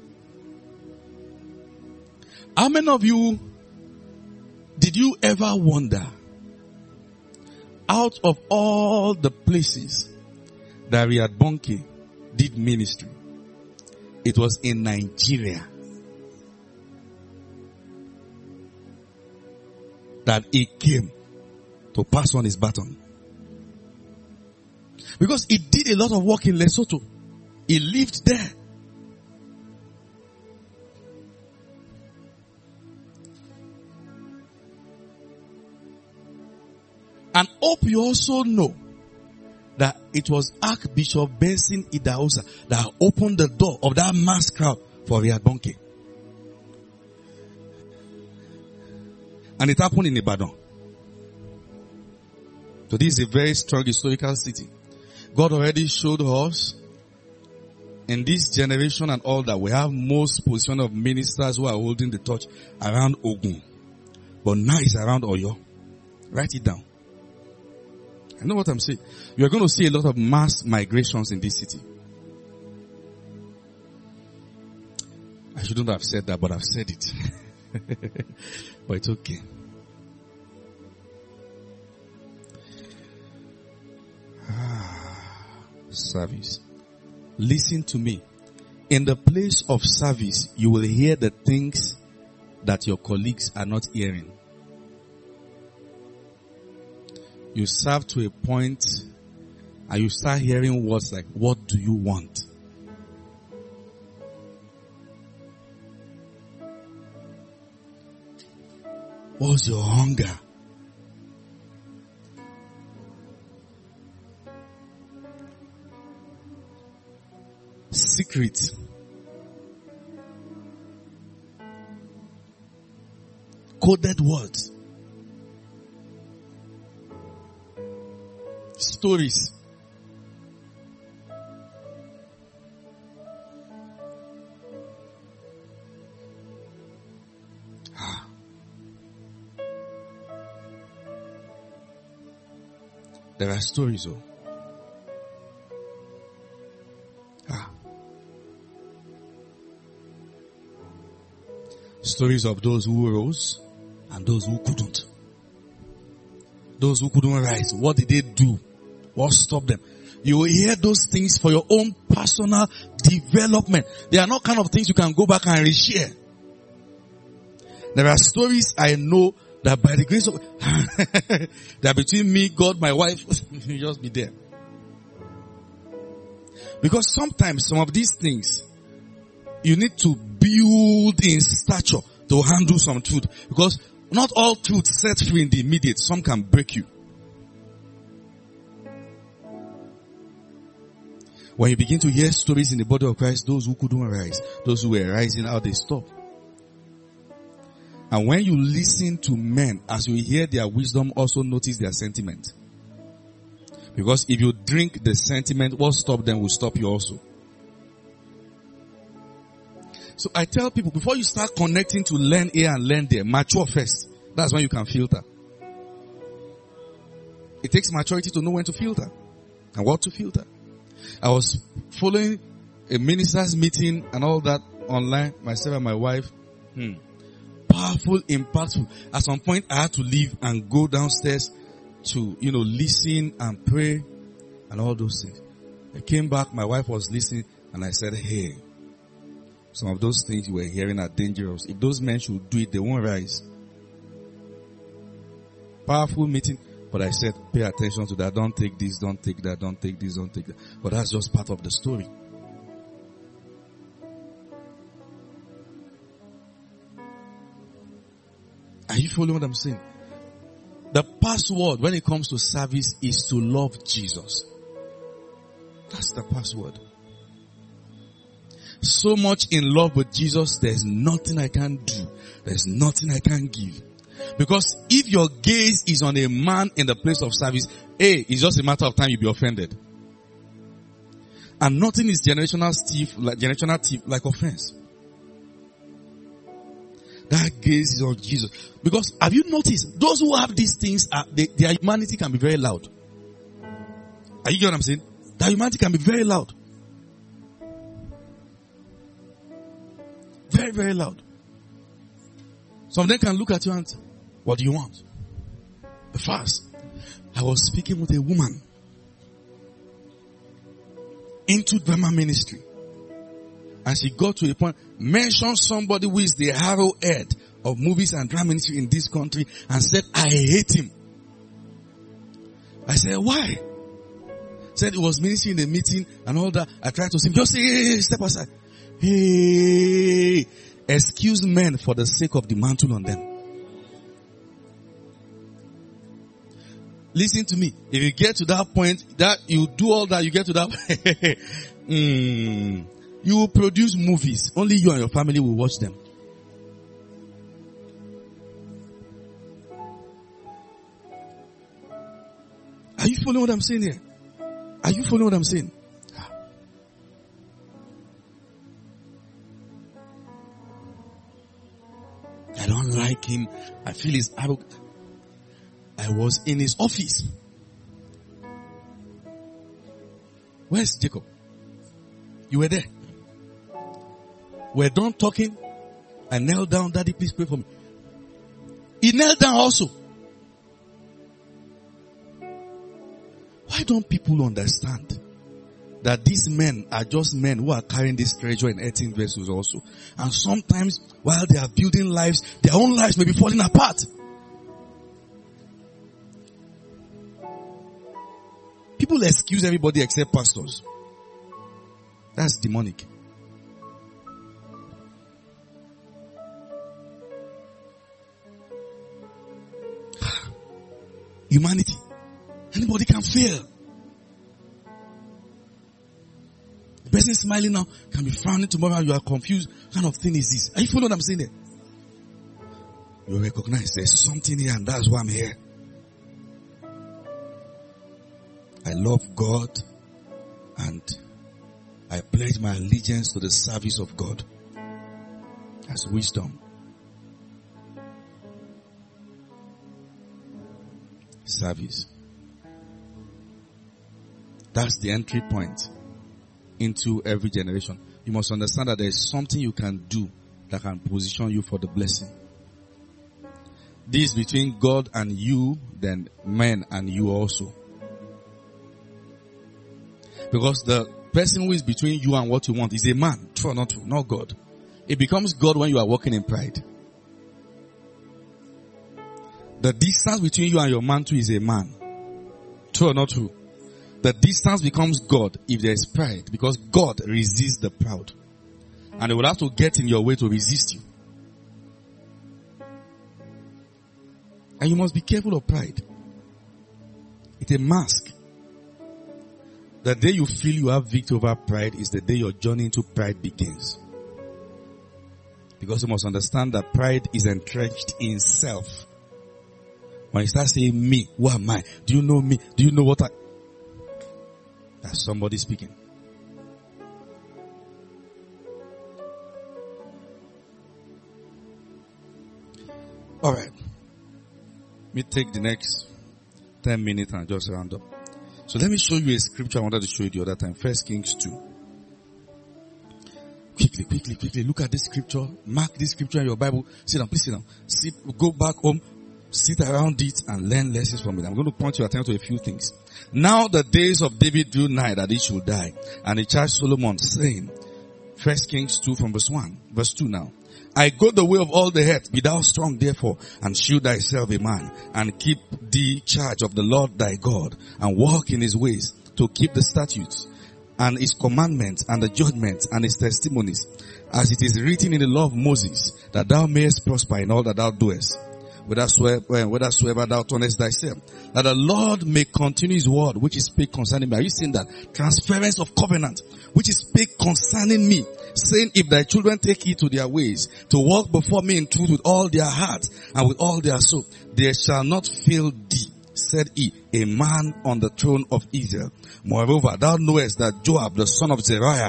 How many of you, did you ever wonder, out of all the places that Riyad Bonke did ministry, it was in Nigeria that he came to pass on his baton? Because he did a lot of work in Lesotho. He lived there. And hope you also know that it was Archbishop Benson Idahosa that opened the door of that mass crowd for Riyad Bonke. And it happened in Ibadan. So this is a very strong historical city. God already showed us in this generation and all that we have most position of ministers who are holding the torch around Ogun. But now it's around Oyo. Write it down. I know what I'm saying. You're going to see a lot of mass migrations in this city. I shouldn't have said that, but I've said it. But it's okay. Service. Listen to me. In the place of service, you will hear the things that your colleagues are not hearing. You serve to a point and you start hearing words like, what do you want? What's your hunger? Secret. Coded words. Stories. There are stories, oh. Stories of those who rose and those who couldn't. Those who couldn't rise, what did they do? What stopped them? You will hear those things for your own personal development. They are not kind of things you can go back and reshare. There are stories I know that by the grace of that between me, God, my wife, you just be there. Because sometimes some of these things, you need to build in stature to handle some truth. Because not all truth set free in the immediate. Some can break you. When you begin to hear stories in the body of Christ, those who couldn't rise, those who were rising, how they stopped. And when you listen to men, as you hear their wisdom, also notice their sentiment. Because if you drink the sentiment, what stopped them will stop you also. So I tell people, before you start connecting to learn here and learn there, mature first. That's when you can filter. It takes maturity to know when to filter and what to filter. I was following a minister's meeting and all that online, myself and my wife. Powerful, impactful. At some point, I had to leave and go downstairs to, listen and pray and all those things. I came back, my wife was listening, and I said, hey, some of those things you were hearing are dangerous. If those men should do it, they won't rise. Powerful meeting. But I said, pay attention to that. Don't take this, don't take that, don't take this, don't take that. But that's just part of the story. Are you following what I'm saying? The password when it comes to service is to love Jesus. That's the password. So much in love with Jesus, there's nothing I can do. There's nothing I can give. Because if your gaze is on a man in the place of service, it's just a matter of time you'll be offended. And nothing is generational thief like offense. That gaze is on Jesus. Because have you noticed, those who have these things, their humanity can be very loud. Are you getting what I'm saying? Their humanity can be very loud. Very, very loud. Some of them can look at you and say, what do you want? The fast. I was speaking with a woman into drama ministry. And she got to a point, mentioned somebody who is the arrowhead of movies and drama ministry in this country and said, I hate him. I said, why? Said it was ministry in the meeting and all that. I tried to say, just say, hey, step aside. Hey, excuse men for the sake of the mantle on them. Listen to me. If you get to that point, that you do all that, you get to that, you will produce movies. Only you and your family will watch them. Are you following what I'm saying here? Are you following what I'm saying? I don't like him. I feel his arrogance. I was in his office. Where's Jacob? You were there. We're done talking. I knelt down. Daddy, please pray for me. He knelt down also. Why don't people understand that these men are just men who are carrying this treasure in earthen vessels also? And sometimes while they are building lives, their own lives may be falling apart. People excuse everybody except pastors. That's demonic. Humanity. Anybody can fail. The person smiling now can be frowning tomorrow. You are confused. What kind of thing is this? Are you following what I'm saying there? You recognize there's something here and that's why I'm here. I love God and I pledge my allegiance to the service of God as wisdom. Service. That's the entry point into every generation. You must understand that there is something you can do that can position you for the blessing. This between God and you, then men and you also. Because the person who is between you and what you want is a man. True or not true? Not God. It becomes God when you are walking in pride. The distance between you and your mantle is a man. True or not true? The distance becomes God if there is pride, because God resists the proud. And they will have to get in your way to resist you. And you must be careful of pride. It's a mask. The day you feel you have victory over pride is the day your journey into pride begins. Because you must understand that pride is entrenched in self. When you start saying me, who am I? Do you know me? Do you know what I... That's somebody speaking. Alright. Let me take the next 10 minutes and just round up. So let me show you a scripture I wanted to show you the other time. 1 Kings 2. Quickly. Look at this scripture. Mark this scripture in your Bible. Sit down, please sit down. Go back home. Sit around it and learn lessons from it. I'm going to point your attention to a few things. Now the days of David drew nigh that he should die. And he charged Solomon, saying, 1 Kings 2 from verse 1. Verse 2 now. I go the way of all the earth. Be thou strong therefore, and shew thyself a man, and keep thee charge of the Lord thy God, and walk in his ways, to keep the statutes, and his commandments, and the judgments, and his testimonies, as it is written in the law of Moses, that thou mayest prosper in all that thou doest, whithersoever thou turnest thyself, that the Lord may continue his word, which is spake concerning me. Are you seeing that? Transference of covenant, which is spake concerning me, saying, if thy children take heed to their ways, to walk before me in truth with all their heart, and with all their soul, they shall not fail thee, said he, a man on the throne of Israel. Moreover, thou knowest that Joab, the son of Zeruiah,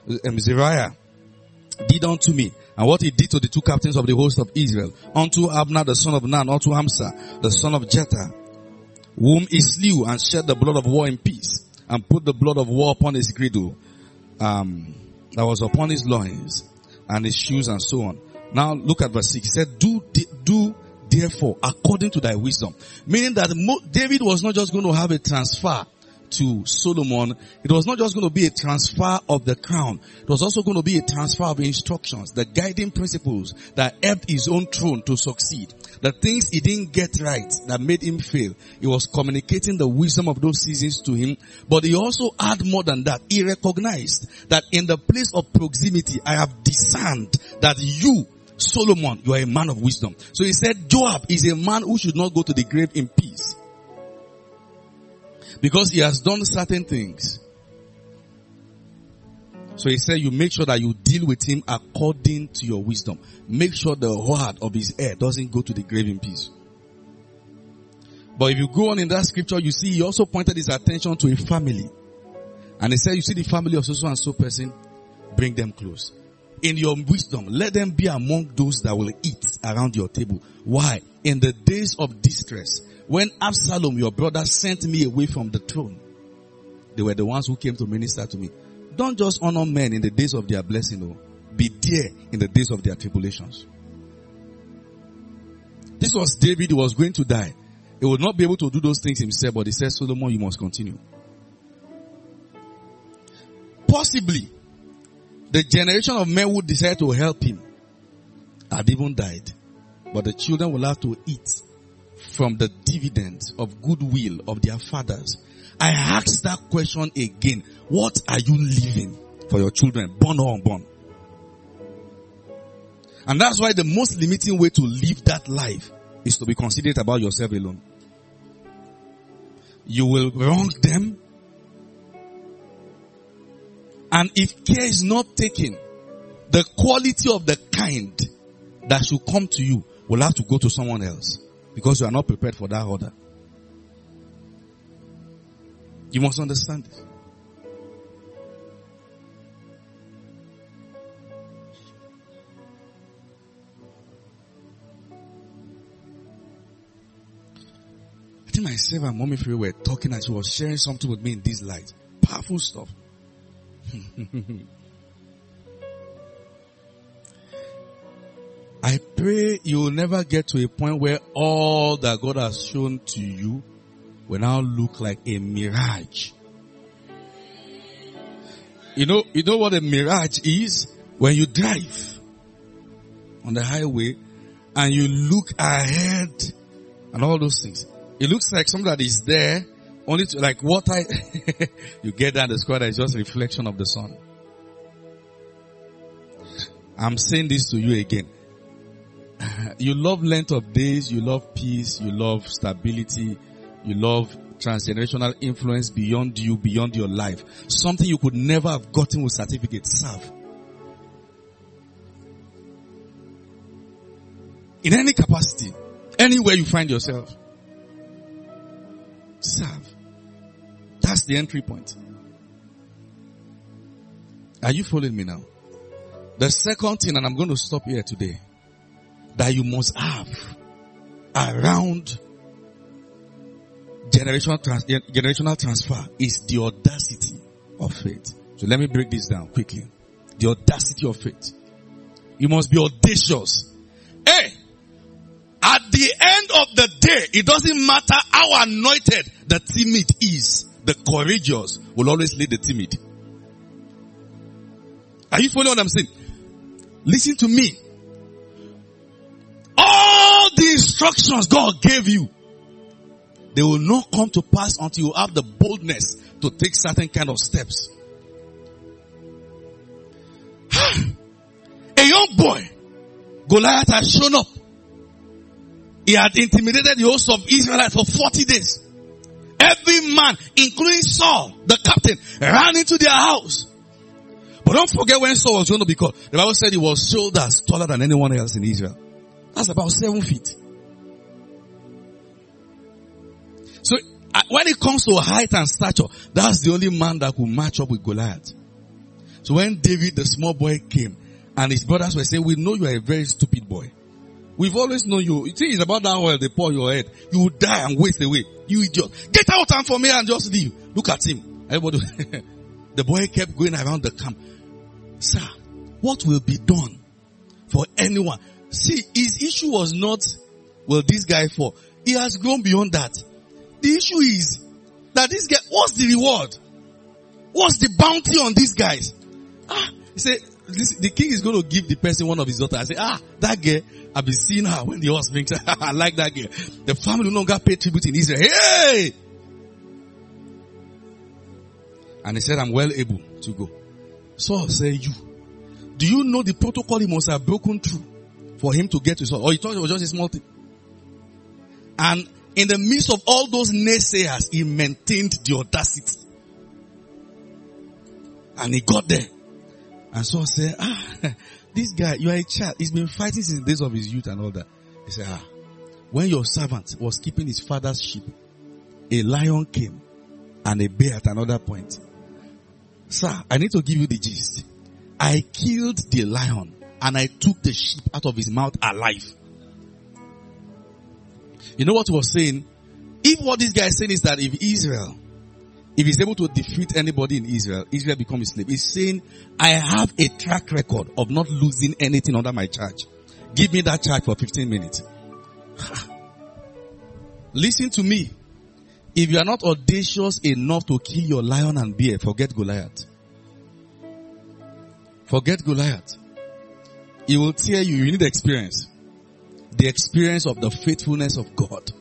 did unto me, and what he did to the two captains of the host of Israel, unto Abner the son of Nan, unto Amasa the son of Jether, whom he slew, and shed the blood of war in peace, and put the blood of war upon his girdle, that was upon his loins, and his shoes, and so on. Now look at verse 6. He said, do therefore according to thy wisdom. Meaning that David was not just going to have a transfer to Solomon. It was not just going to be a transfer of the crown. It was also going to be a transfer of instructions, the guiding principles that helped his own throne to succeed. The things he didn't get right that made him fail. He was communicating the wisdom of those seasons to him. But he also had more than that. He recognized that in the place of proximity, I have discerned that you, Solomon, you are a man of wisdom. So he said, Joab is a man who should not go to the grave in peace, because he has done certain things. So he said, you make sure that you deal with him according to your wisdom. Make sure the heart of his heir doesn't go to the grave in peace. But if you go on in that scripture, you see he also pointed his attention to a family. And he said, you see the family of so and so person, bring them close. In your wisdom, let them be among those that will eat around your table. Why? In the days of distress, when Absalom, your brother, sent me away from the throne, they were the ones who came to minister to me. Don't just honor men in the days of their blessing. No. Be there in the days of their tribulations. This was David who was going to die. He would not be able to do those things himself, but he said, Solomon, you must continue. Possibly, the generation of men who decided to help him had even died. But the children will have to eat from the dividends of goodwill of their fathers. I ask that question again. What are you leaving for your children, born or unborn? And that's why the most limiting way to live that life is to be considerate about yourself alone. You will wrong them. And if care is not taken, the quality of the kind that should come to you will have to go to someone else, because you are not prepared for that order. You must understand this. I think myself and Mommy Free were talking and she was sharing something with me in this light. Powerful stuff. I pray you will never get to a point where all that God has shown to you will now look like a mirage. You know what a mirage is? When you drive on the highway and you look ahead and all those things. It looks like something that is there Only to, like water, you get that the square is just a reflection of the sun. I'm saying this to you again. You love length of days, you love peace, you love stability, you love transgenerational influence beyond you, beyond your life. Something you could never have gotten with certificates. Serve. In any capacity, anywhere you find yourself. Serve. That's the entry point. Are you following me now? The second thing, and I'm going to stop here today, that you must have around generational transfer is the audacity of faith. So let me break this down quickly. The audacity of faith. You must be audacious. Hey! At the end of the day, it doesn't matter how anointed the timid is. The courageous will always lead the timid. Are you following what I'm saying? Listen to me. All the instructions God gave you, they will not come to pass until you have the boldness to take certain kind of steps. A young boy, Goliath, has shown up. He had intimidated the host of Israel for 40 days. Every man, including Saul, the captain, ran into their house. But don't forget when Saul was going to be called. The Bible said he was shoulders taller than anyone else in Israel. That's about 7 feet. So when it comes to height and stature, that's the only man that could match up with Goliath. So when David, the small boy, came and his brothers were saying, we know you are a very stupid boy. We've always known you. You think it's about that oil they pour on your head. You will die and waste away. You idiot. Get out and from here and just leave. Look at him. Everybody. The boy kept going around the camp. Sir, what will be done for anyone? See, his issue was not, well, this guy for. He has grown beyond that. The issue is that this guy, what's the reward? What's the bounty on these guys? He said, the king is going to give the person one of his daughters. I say, that girl, I've been seeing her when the horse brings her. I like that girl. The family no longer pay tribute in Israel. Hey! And he said, I'm well able to go. Saul said, do you know the protocol he must have broken through for him to get to Saul? Or he thought it was just a small thing. And in the midst of all those naysayers, he maintained the audacity. And he got there. And Saul said, this guy, you are a child. He's been fighting since the days of his youth and all that. He said, when your servant was keeping his father's sheep, a lion came and a bear at another point. Sir, I need to give you the gist. I killed the lion and I took the sheep out of his mouth alive. You know what he was saying? If what this guy is saying is that if he's able to defeat anybody in Israel, Israel becomes a slave. He's saying, I have a track record of not losing anything under my charge. Give me that charge for 15 minutes. Listen to me. If you are not audacious enough to kill your lion and bear, forget Goliath. Forget Goliath. He will tear you. You need experience. The experience of the faithfulness of God.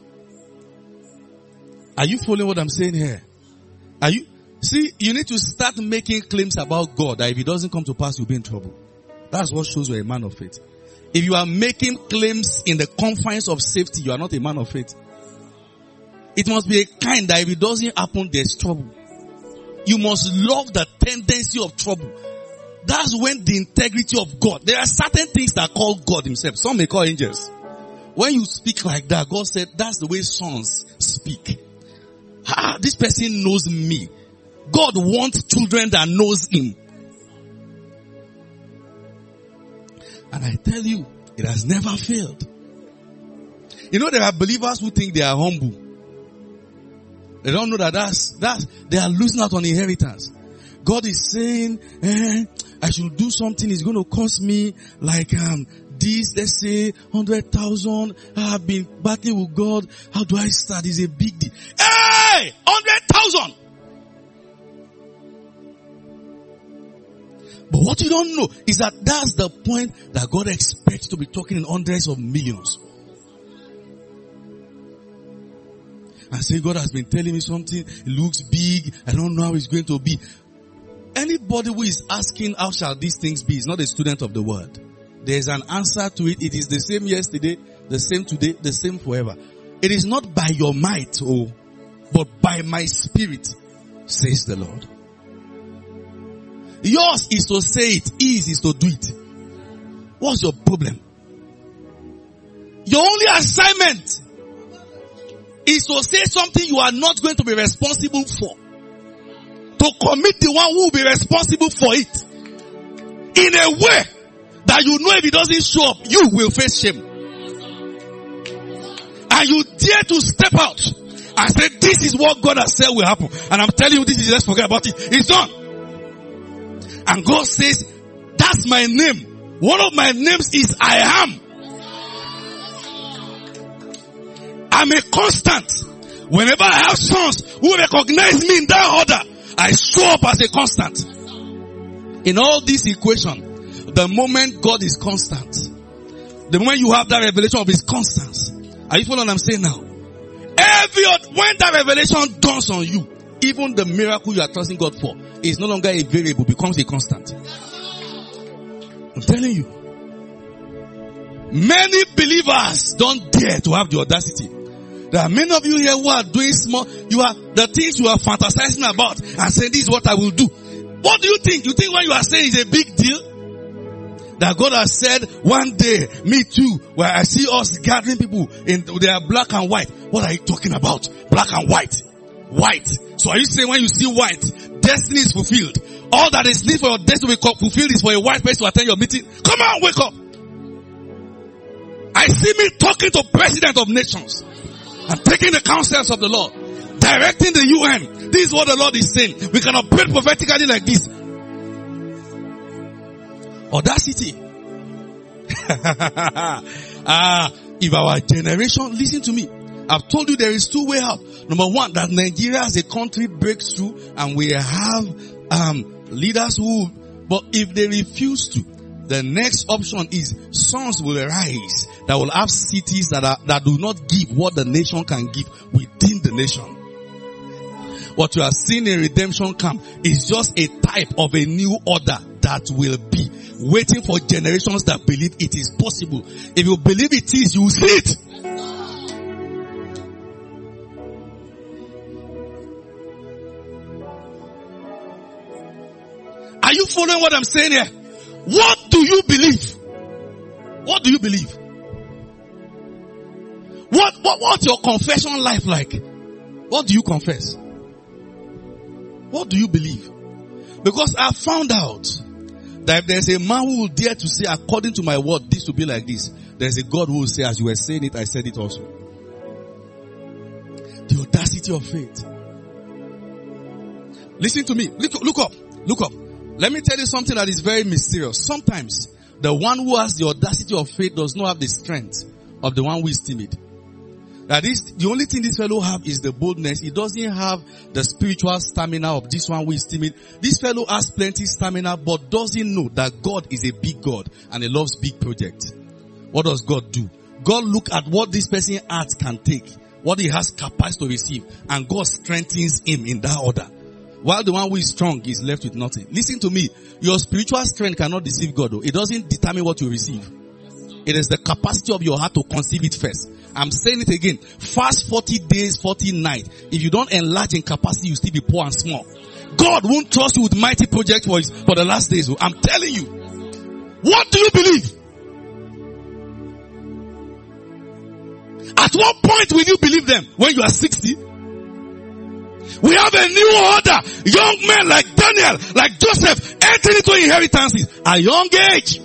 Are you following what I'm saying here? You need to start making claims about God that if it doesn't come to pass, you'll be in trouble. That's what shows you're a man of faith. If you are making claims in the confines of safety, you are not a man of faith. It must be a kind that if it doesn't happen, there's trouble. You must love the tendency of trouble. That's when the integrity of God. There are certain things that call God himself. Some may call angels. When you speak like that, God said, that's the way sons speak. This person knows me. God wants children that knows him. And I tell you, it has never failed. You know, there are believers who think they are humble. They don't know that they are losing out on inheritance. God is saying, I should do something. It's going to cost me like, this, let's say, 100,000. I've been battling with God. How do I start? It's a big deal. Hey! 100,000! But what you don't know is that that's the point that God expects to be talking in hundreds of millions. and say, God has been telling me something. It looks big. I don't know how it's going to be. Anybody who is asking how shall these things be is not a student of the word. There is an answer to it. It is the same yesterday, the same today, the same forever. It is not by your might, but by my spirit, says the Lord. Yours is to say it. His is to do it. What's your problem? Your only assignment is to say something you are not going to be responsible for. To commit the one who will be responsible for it. In a way that you know if it doesn't show up, you will face shame. And you dare to step out and say, this is what God has said will happen. And I'm telling you, this is, let's forget about it. It's done. And God says, that's my name. One of my names is I am. I'm a constant. Whenever I have sons who recognize me in that order, I show up as a constant. In all this equation, the moment God is constant, the moment you have that revelation of His constance, are you following what I'm saying now? When that revelation dawns on you, even the miracle you are trusting God for is no longer a variable, becomes a constant. I'm telling you. Many believers don't dare to have the audacity. There are many of you here who are doing small, the things you are fantasizing about and saying, this is what I will do. What do you think? You think what you are saying is a big deal? That God has said, one day, me too, where I see us gathering people, they are black and white. What are you talking about? Black and white. White. So are you saying when you see white, destiny is fulfilled? All that is needed for your destiny to be fulfilled is for a white person to attend your meeting? Come on, wake up. I see me talking to president of nations. I'm taking the counsels of the Lord. Directing the UN. This is what the Lord is saying. We can operate prophetically like this. Audacity. If our generation, listen to me. I've told you there is two ways out. Number one, that Nigeria as a country breaks through and we have leaders but if they refuse to, the next option is sons will arise that will have cities that do not give what the nation can give within the nation. What you are seeing in redemption camp is just a type of a new order that will be waiting for generations that believe it is possible. If you believe it is, you will see it. Are you following what I'm saying here? What do you believe? What do you believe? What's your confession life like? What do you confess? What do you believe? Because I found out that if there's a man who will dare to say, according to my word, this will be like this, there's a God who will say, as you were saying it, I said it also. The audacity of faith. Listen to me. Look up. Let me tell you something that is very mysterious. Sometimes, the one who has the audacity of faith does not have the strength of the one who is timid. That is, the only thing this fellow have is the boldness. He doesn't have the spiritual stamina of this one who is timid. This fellow has plenty stamina, but doesn't know that God is a big God and He loves big projects. What does God do? God look at what this person heart can take, what he has capacity to receive, and God strengthens him in that order. While the one who is strong is left with nothing. Listen to me. Your spiritual strength cannot deceive God. It doesn't determine what you receive. It is the capacity of your heart to conceive it first. I'm saying it again. Fast 40 days, 40 nights. If you don't enlarge in capacity, you still be poor and small. God won't trust you with mighty projects for the last days. I'm telling you. What do you believe? At what point will you believe them? When you are 60? We have a new order. Young men like Daniel, like Joseph, entering into inheritances at young age.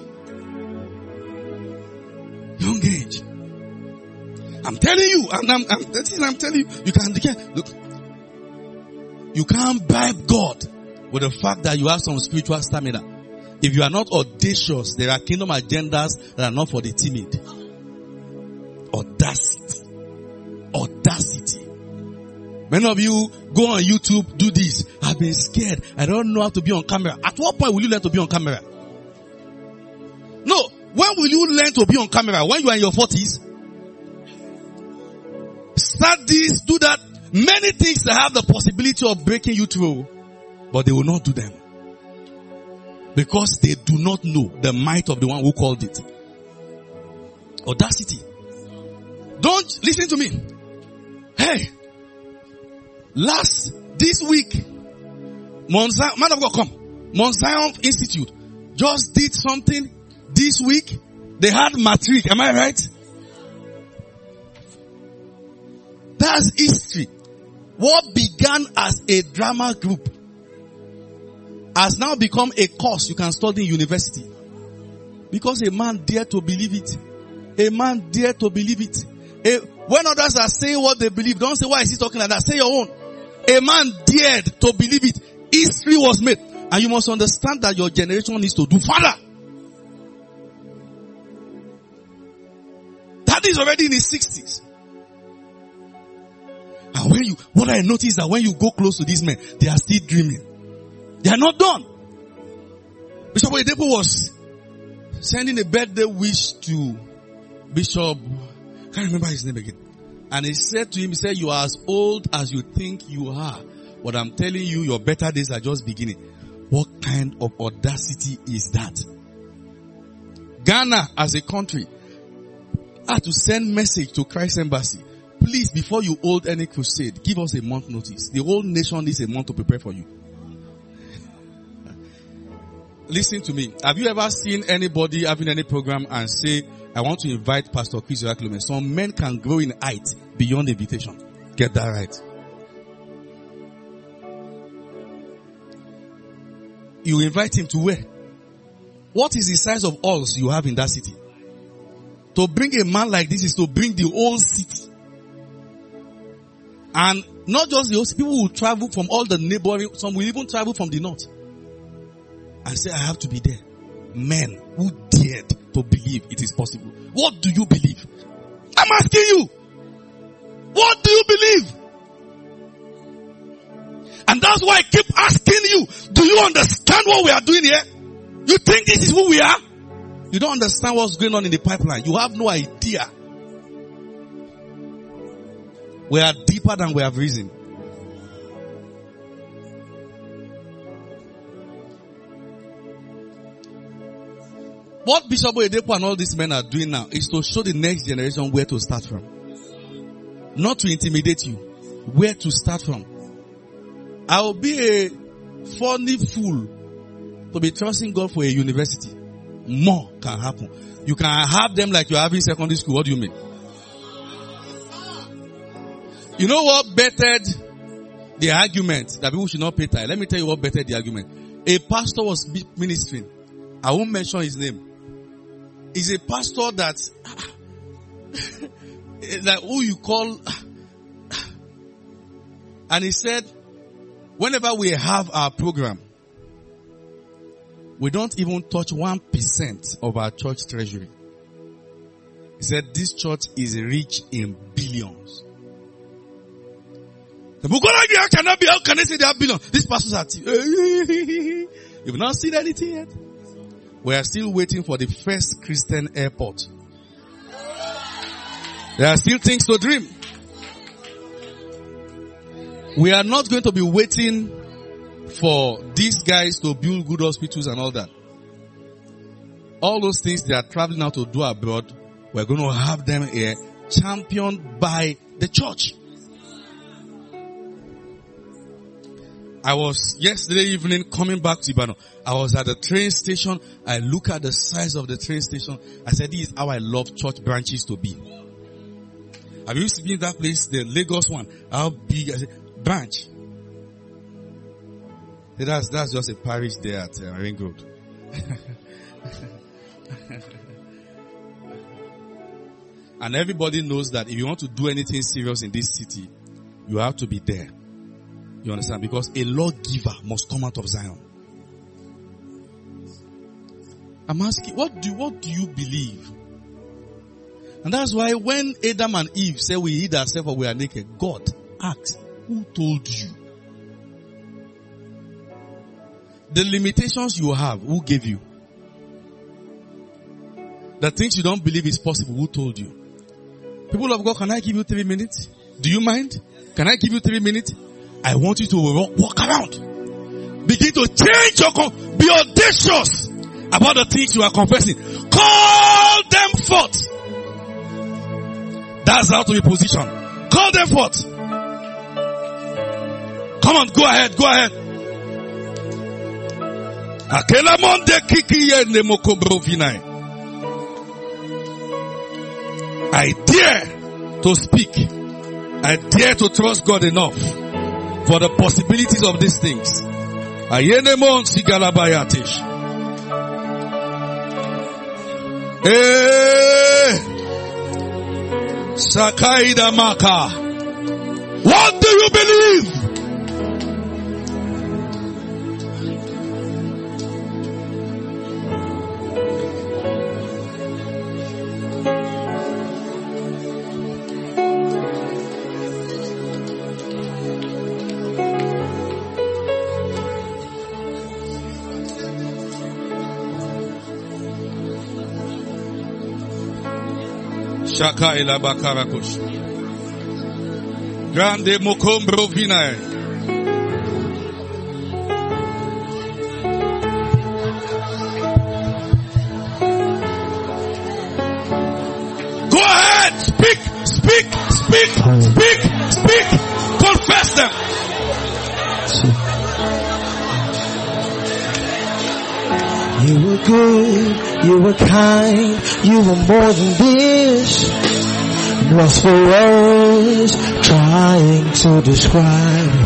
Young age. I'm telling you, I'm telling you, you can't look. You can't bribe God with the fact that you have some spiritual stamina. If you are not audacious, there are kingdom agendas that are not for the timid. Audacity. Many of you go on YouTube, do this. I've been scared. I don't know how to be on camera. At what point will you learn to be on camera? No. When will you learn to be on camera? When you are in your 40s? Start this, do that. Many things that have the possibility of breaking you through, but they will not do them. Because they do not know the might of the one who called it. Audacity. Don't listen to me. Hey, this week, Mount Zion, man of God, come. Mount Zion Institute just did something this week. They had matric. Am I right? That's history. What began as a drama group has now become a course you can study in university. Because a man dared to believe it. A man dared to believe it. When others are saying what they believe, don't say, why is he talking like that? Say your own. A man dared to believe it. History was made. And you must understand that your generation needs to do further. That is already in his 60s. And what I notice is that when you go close to these men, they are still dreaming. They are not done. Bishop Oyedepo was sending a birthday wish to Bishop, can't remember his name again. And he said to him, he said, you are as old as you think you are. But I'm telling you, your better days are just beginning. What kind of audacity is that? Ghana as a country had to send message to Christ Embassy. Please, before you hold any crusade, give us a month notice. The whole nation needs a month to prepare for you. Listen to me. Have you ever seen anybody having any program and say, I want to invite Pastor Chris Oyakhilome? Some men can grow in height beyond invitation. Get that right. You invite him to where? What is the size of halls you have in that city? To bring a man like this is to bring the whole city. And not just the whole city, people will travel from all the neighboring, some will even travel from the north. And say, I have to be there. Men who dared to believe it is possible. What do you believe? I'm asking you. What do you believe? And that's why I keep asking you, do you understand what we are doing here? You think this is who we are? You don't understand what's going on in the pipeline. You have no idea. We are deeper than we have risen. What Bishop Oyedepo and all these men are doing now is to show the next generation where to start from. Not to intimidate you. Where to start from. I will be a funny fool to be trusting God for a university. More can happen. You can have them like you're having secondary school. What do you mean? You know what bettered the argument that people should not pay tithe? Let me tell you what bettered the argument. A pastor was ministering. I won't mention his name. He's a pastor that like who you call, and he said, whenever we have our program, we don't even touch 1% of our church treasury. He said this church is rich in billions. The book cannot be, how can they say they have billions? These pastors are you've not seen anything yet. We are still waiting for the first Christian airport. There are still things to dream. We are not going to be waiting for these guys to build good hospitals and all that. All those things they are traveling out to do abroad, we're going to have them here championed by the church. I was yesterday evening coming back to Ibadan. I was at the train station. I look at the size of the train station. I said, this is how I love church branches to be. Have you seen that place, the Lagos one? How big? I said, branch. That's just a parish there at Ring Road. And everybody knows that if you want to do anything serious in this city, you have to be there. You understand? Because a lawgiver must come out of Zion. I'm asking, what do you believe? And that's why when Adam and Eve say we hid ourselves or we are naked, God asked, who told you? The limitations you have, who gave you? The things you don't believe is possible, who told you? People of God, can I give you 3 minutes? Do you mind? Can I give you 3 minutes? I want you to walk around. Begin to change be audacious about the things you are confessing. Call them forth. That's how to be positioned. Call them forth. Come on, go ahead, go ahead. I dare to speak. I dare to trust God enough for the possibilities of these things. Sakaida Maka. What do you believe? Shaka ila bakarakush. Grande mokombro vinae. Go ahead, speak. Confess them. You were good, you were kind, you were more than this. Lost for words, trying to describe.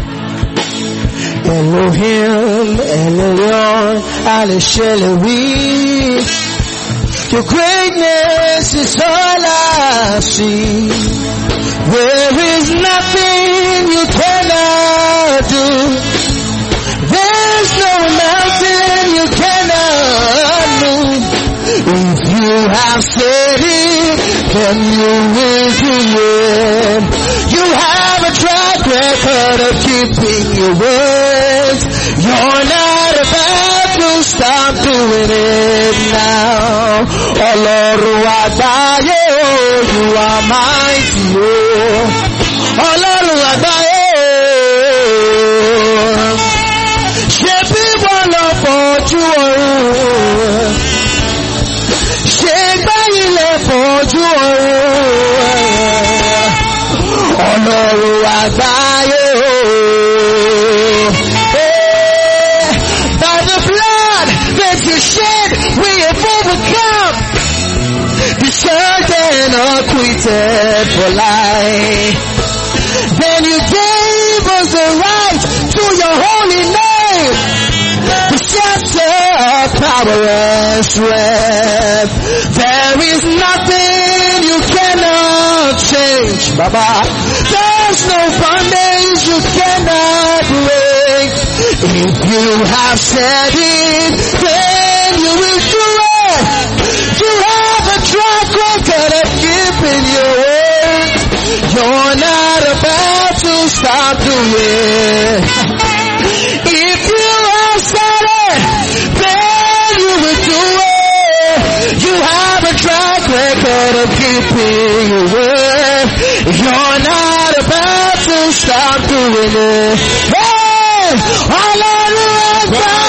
Elohim, Elyon, Al-Shelewi. Your greatness is all I see. There is nothing you cannot do. There's no mountain you cannot move. If you have said it, then you will do it. You have a track record of keeping your words. You're not about to stop doing it now. Oh Lord, Wadaye, you are mighty. Oh Lord, Wadaye. Fojú ọ̀run, ṣe gbáyìlẹ̀ fojú ọ̀run, Ọlọ́run àgbáyé o. By the blood that you shed, we have overcome. Deserved and acquitted for life. Then you gave us the right to your holy name. Power and strength. There is nothing you cannot change, Baba. There's no bondage you cannot break. If you have said it, then you will do it. You have a track record of keeping your word. You're not about to stop doing it. If you have said it, you have a track record of keeping your word. You're not about to stop doing it. Hey! Ọlọ́run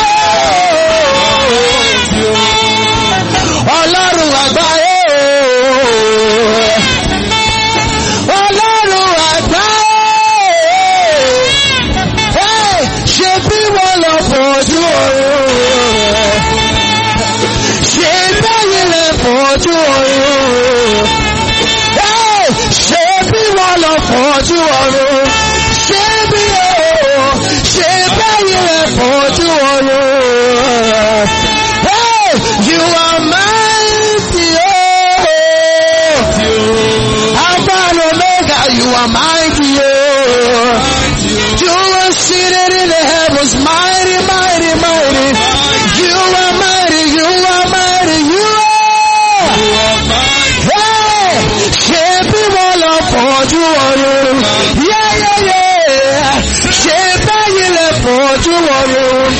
àgbáyé. Ọlọ́run àgbáyé. Ọlọ́run àgbáyé. Hey! Ṣé bí wọ́n lọ fojú ọ̀run? Fojú ọ̀run. Ṣé bí wọ́n lọ fojú ọ̀run? Ṣé bí o? Ṣé báyìí rẹ̀ fojú ọ̀run? You are mighty, Alpha and Omega, you are mighty, You are seated in the heavens, mighty, mighty, mighty. You are mighty, you are mighty, you are. Fojú ọ̀run, ṣe báyìí lẹ fojú ọ̀run.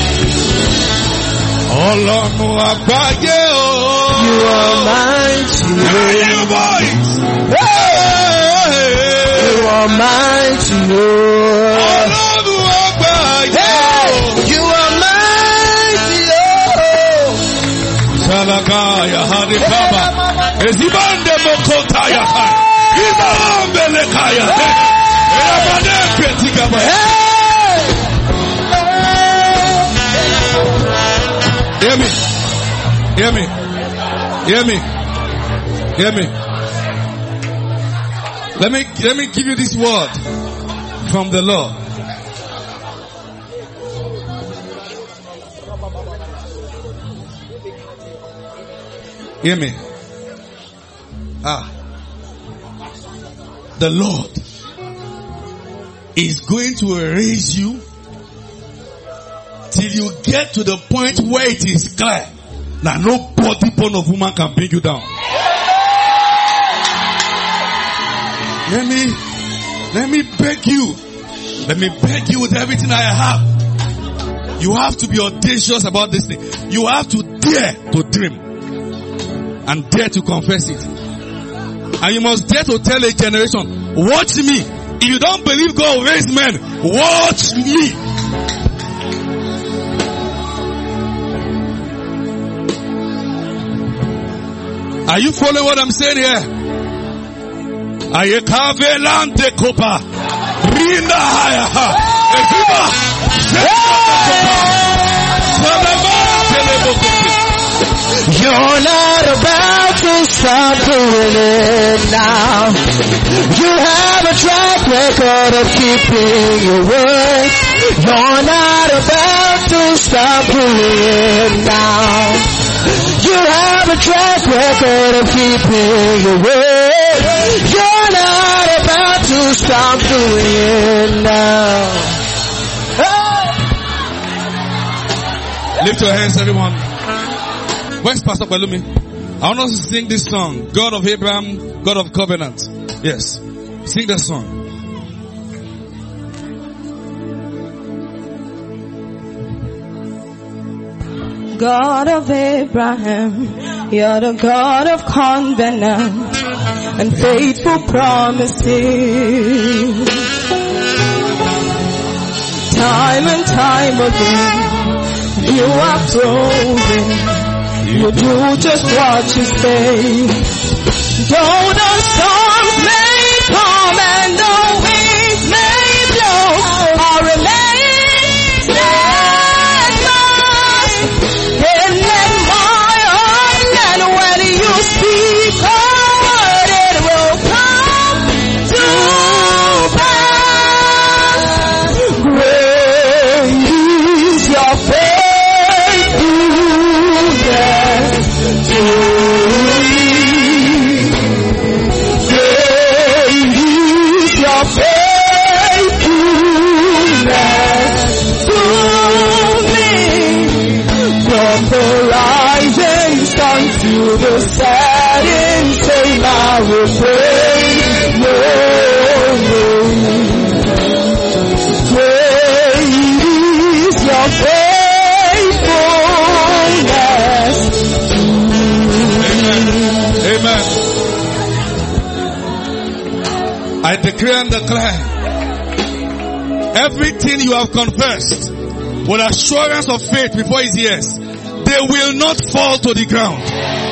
Ọlọ́run àgbáyé o. You are mighty. Hey, boys. You Ezibande mokotaya. Izambelekaya. Hear me. Hear me. Hear me. Hear me. Let me give you this word from the Lord. Hear me. The Lord is going to raise you till you get to the point where it is clear that no body born of woman can bring you down. Let me beg you. Let me beg you with everything I have. You have to be audacious about this thing. You have to dare to dream and dare to confess it. And you must dare to tell a generation, watch me. If you don't believe God will raise men, watch me. Are you following what I'm saying here? Ayekavelante kopa. Rinda haya. Ekiba. You're not about to stop doing it now. You have a track record of keeping your word. You're not about to stop doing it now. You have a track record of keeping your word. You're not about to stop doing it now. Lift your hands, everyone. Where's Pastor Balumi? I want us to sing this song. God of Abraham, God of covenant. Yes. Sing that song. God of Abraham, you're the God of covenant and faithful promises. Time and time again, you are proven you do just what you say. Though the storms may come and the winds may blow, I'll remain steadfast in my heart. And when you speak a word, it will come to pass. Great is your faithfulness to me. Great is your faithfulness to me. From the rising sun to the setting sun, I will praise your name. Great is your faithfulness. Amen. I decree and declare, everything you have confessed with assurance of faith before his ears, they will not fall to the ground.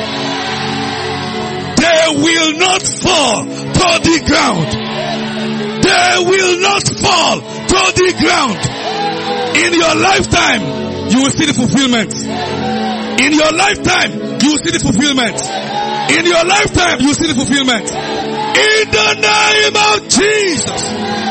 They will not fall to the ground. They will not fall to the ground. In your lifetime, you will see the fulfillment. In your lifetime, you will see the fulfillment. In your lifetime, you will see the fulfillment. In the name of Jesus.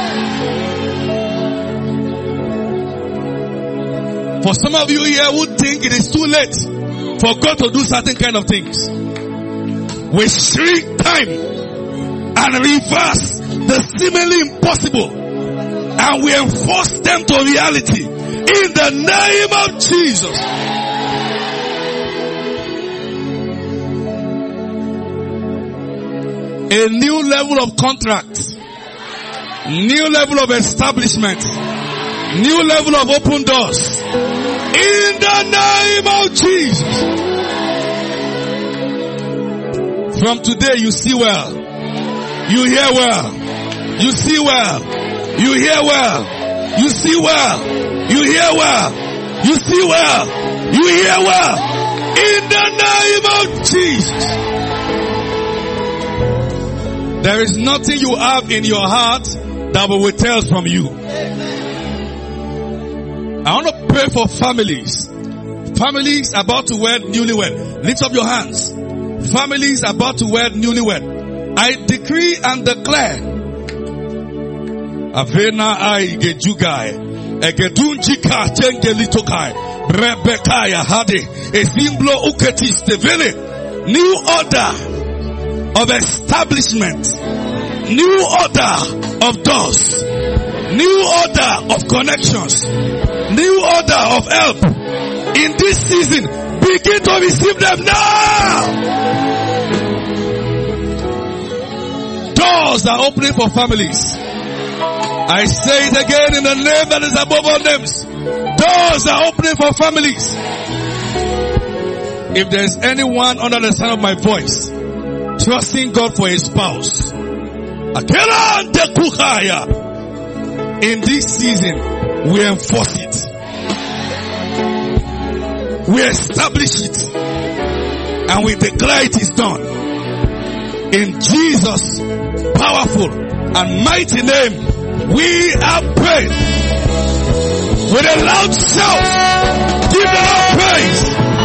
For some of you here who think it is too late for God to do certain kind of things, we shrink time and reverse the seemingly impossible, and we enforce them to reality in the name of Jesus. A new level of contracts, new level of establishment, new level of open doors in the name of Jesus. From today you see well, you hear well, you see well, you hear well, you see well, you hear well, you see well, you hear well, in the name of Jesus. There is nothing you have in your heart that will withhold from you. I want to pray for families. Families about to wed newlywed. Lift up your hands. Families about to wed newlywed. I decree and declare. Avena ai gejugai. Egedunjika chengelitokai. Rebekaya hade. Ezimblo uketis tevele. New order of establishment. New order of doors. New order of connections. New order of help. In this season, begin to receive them now. Doors are opening for families. I say it again in the name that is above all names. Doors are opening for families. If there is anyone under the sound of my voice trusting God for a spouse, in this season, we enforce it. We establish it. And we declare it is done. In Jesus' powerful and mighty name, we are praying. With a loud shout, give the Lord praise.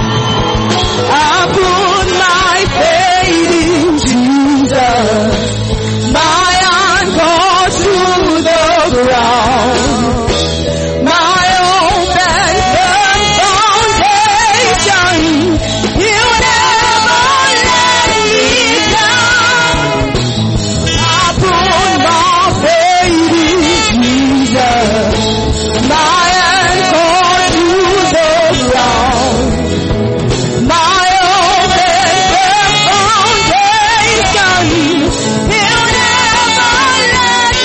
I put my faith in Jesus. My anchor to the ground. My hope and firm foundation. You never let me down. I put my faith in Jesus. My anchor to the ground. My hope and firm foundation. You never let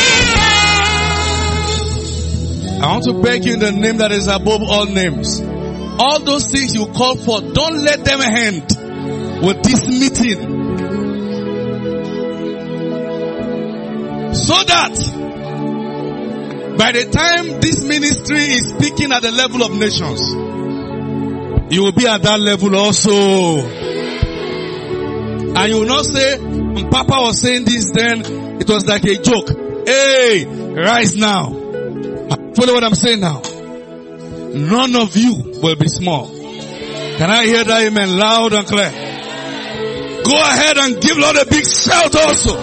me down. I want to beg you in the name that is above all names. All those things you call for, don't let them end with this meeting. So that by the time this ministry is speaking at the level of nations, you will be at that level also. And you will not say, Papa was saying this then, it was like a joke. Hey, rise now. Follow what I'm saying now. None of you will be small. Can I hear that amen loud and clear? Go ahead and give Lord a big shout also.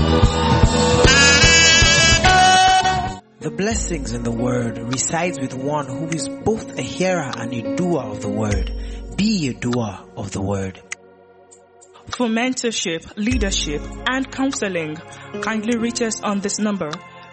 The blessings in the word resides with one who is both a hearer and a doer of the word. Be a doer of the word. For mentorship, leadership, and counseling, kindly reach us on this number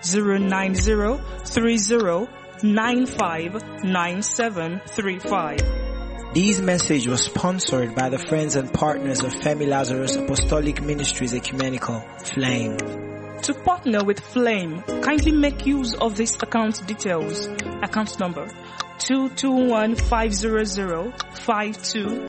09030959735. This message was sponsored by the friends and partners of Femi Lazarus Apostolic Ministries Ecumenical, Flame. To partner with Flame, kindly make use of this account details. Account number 22150052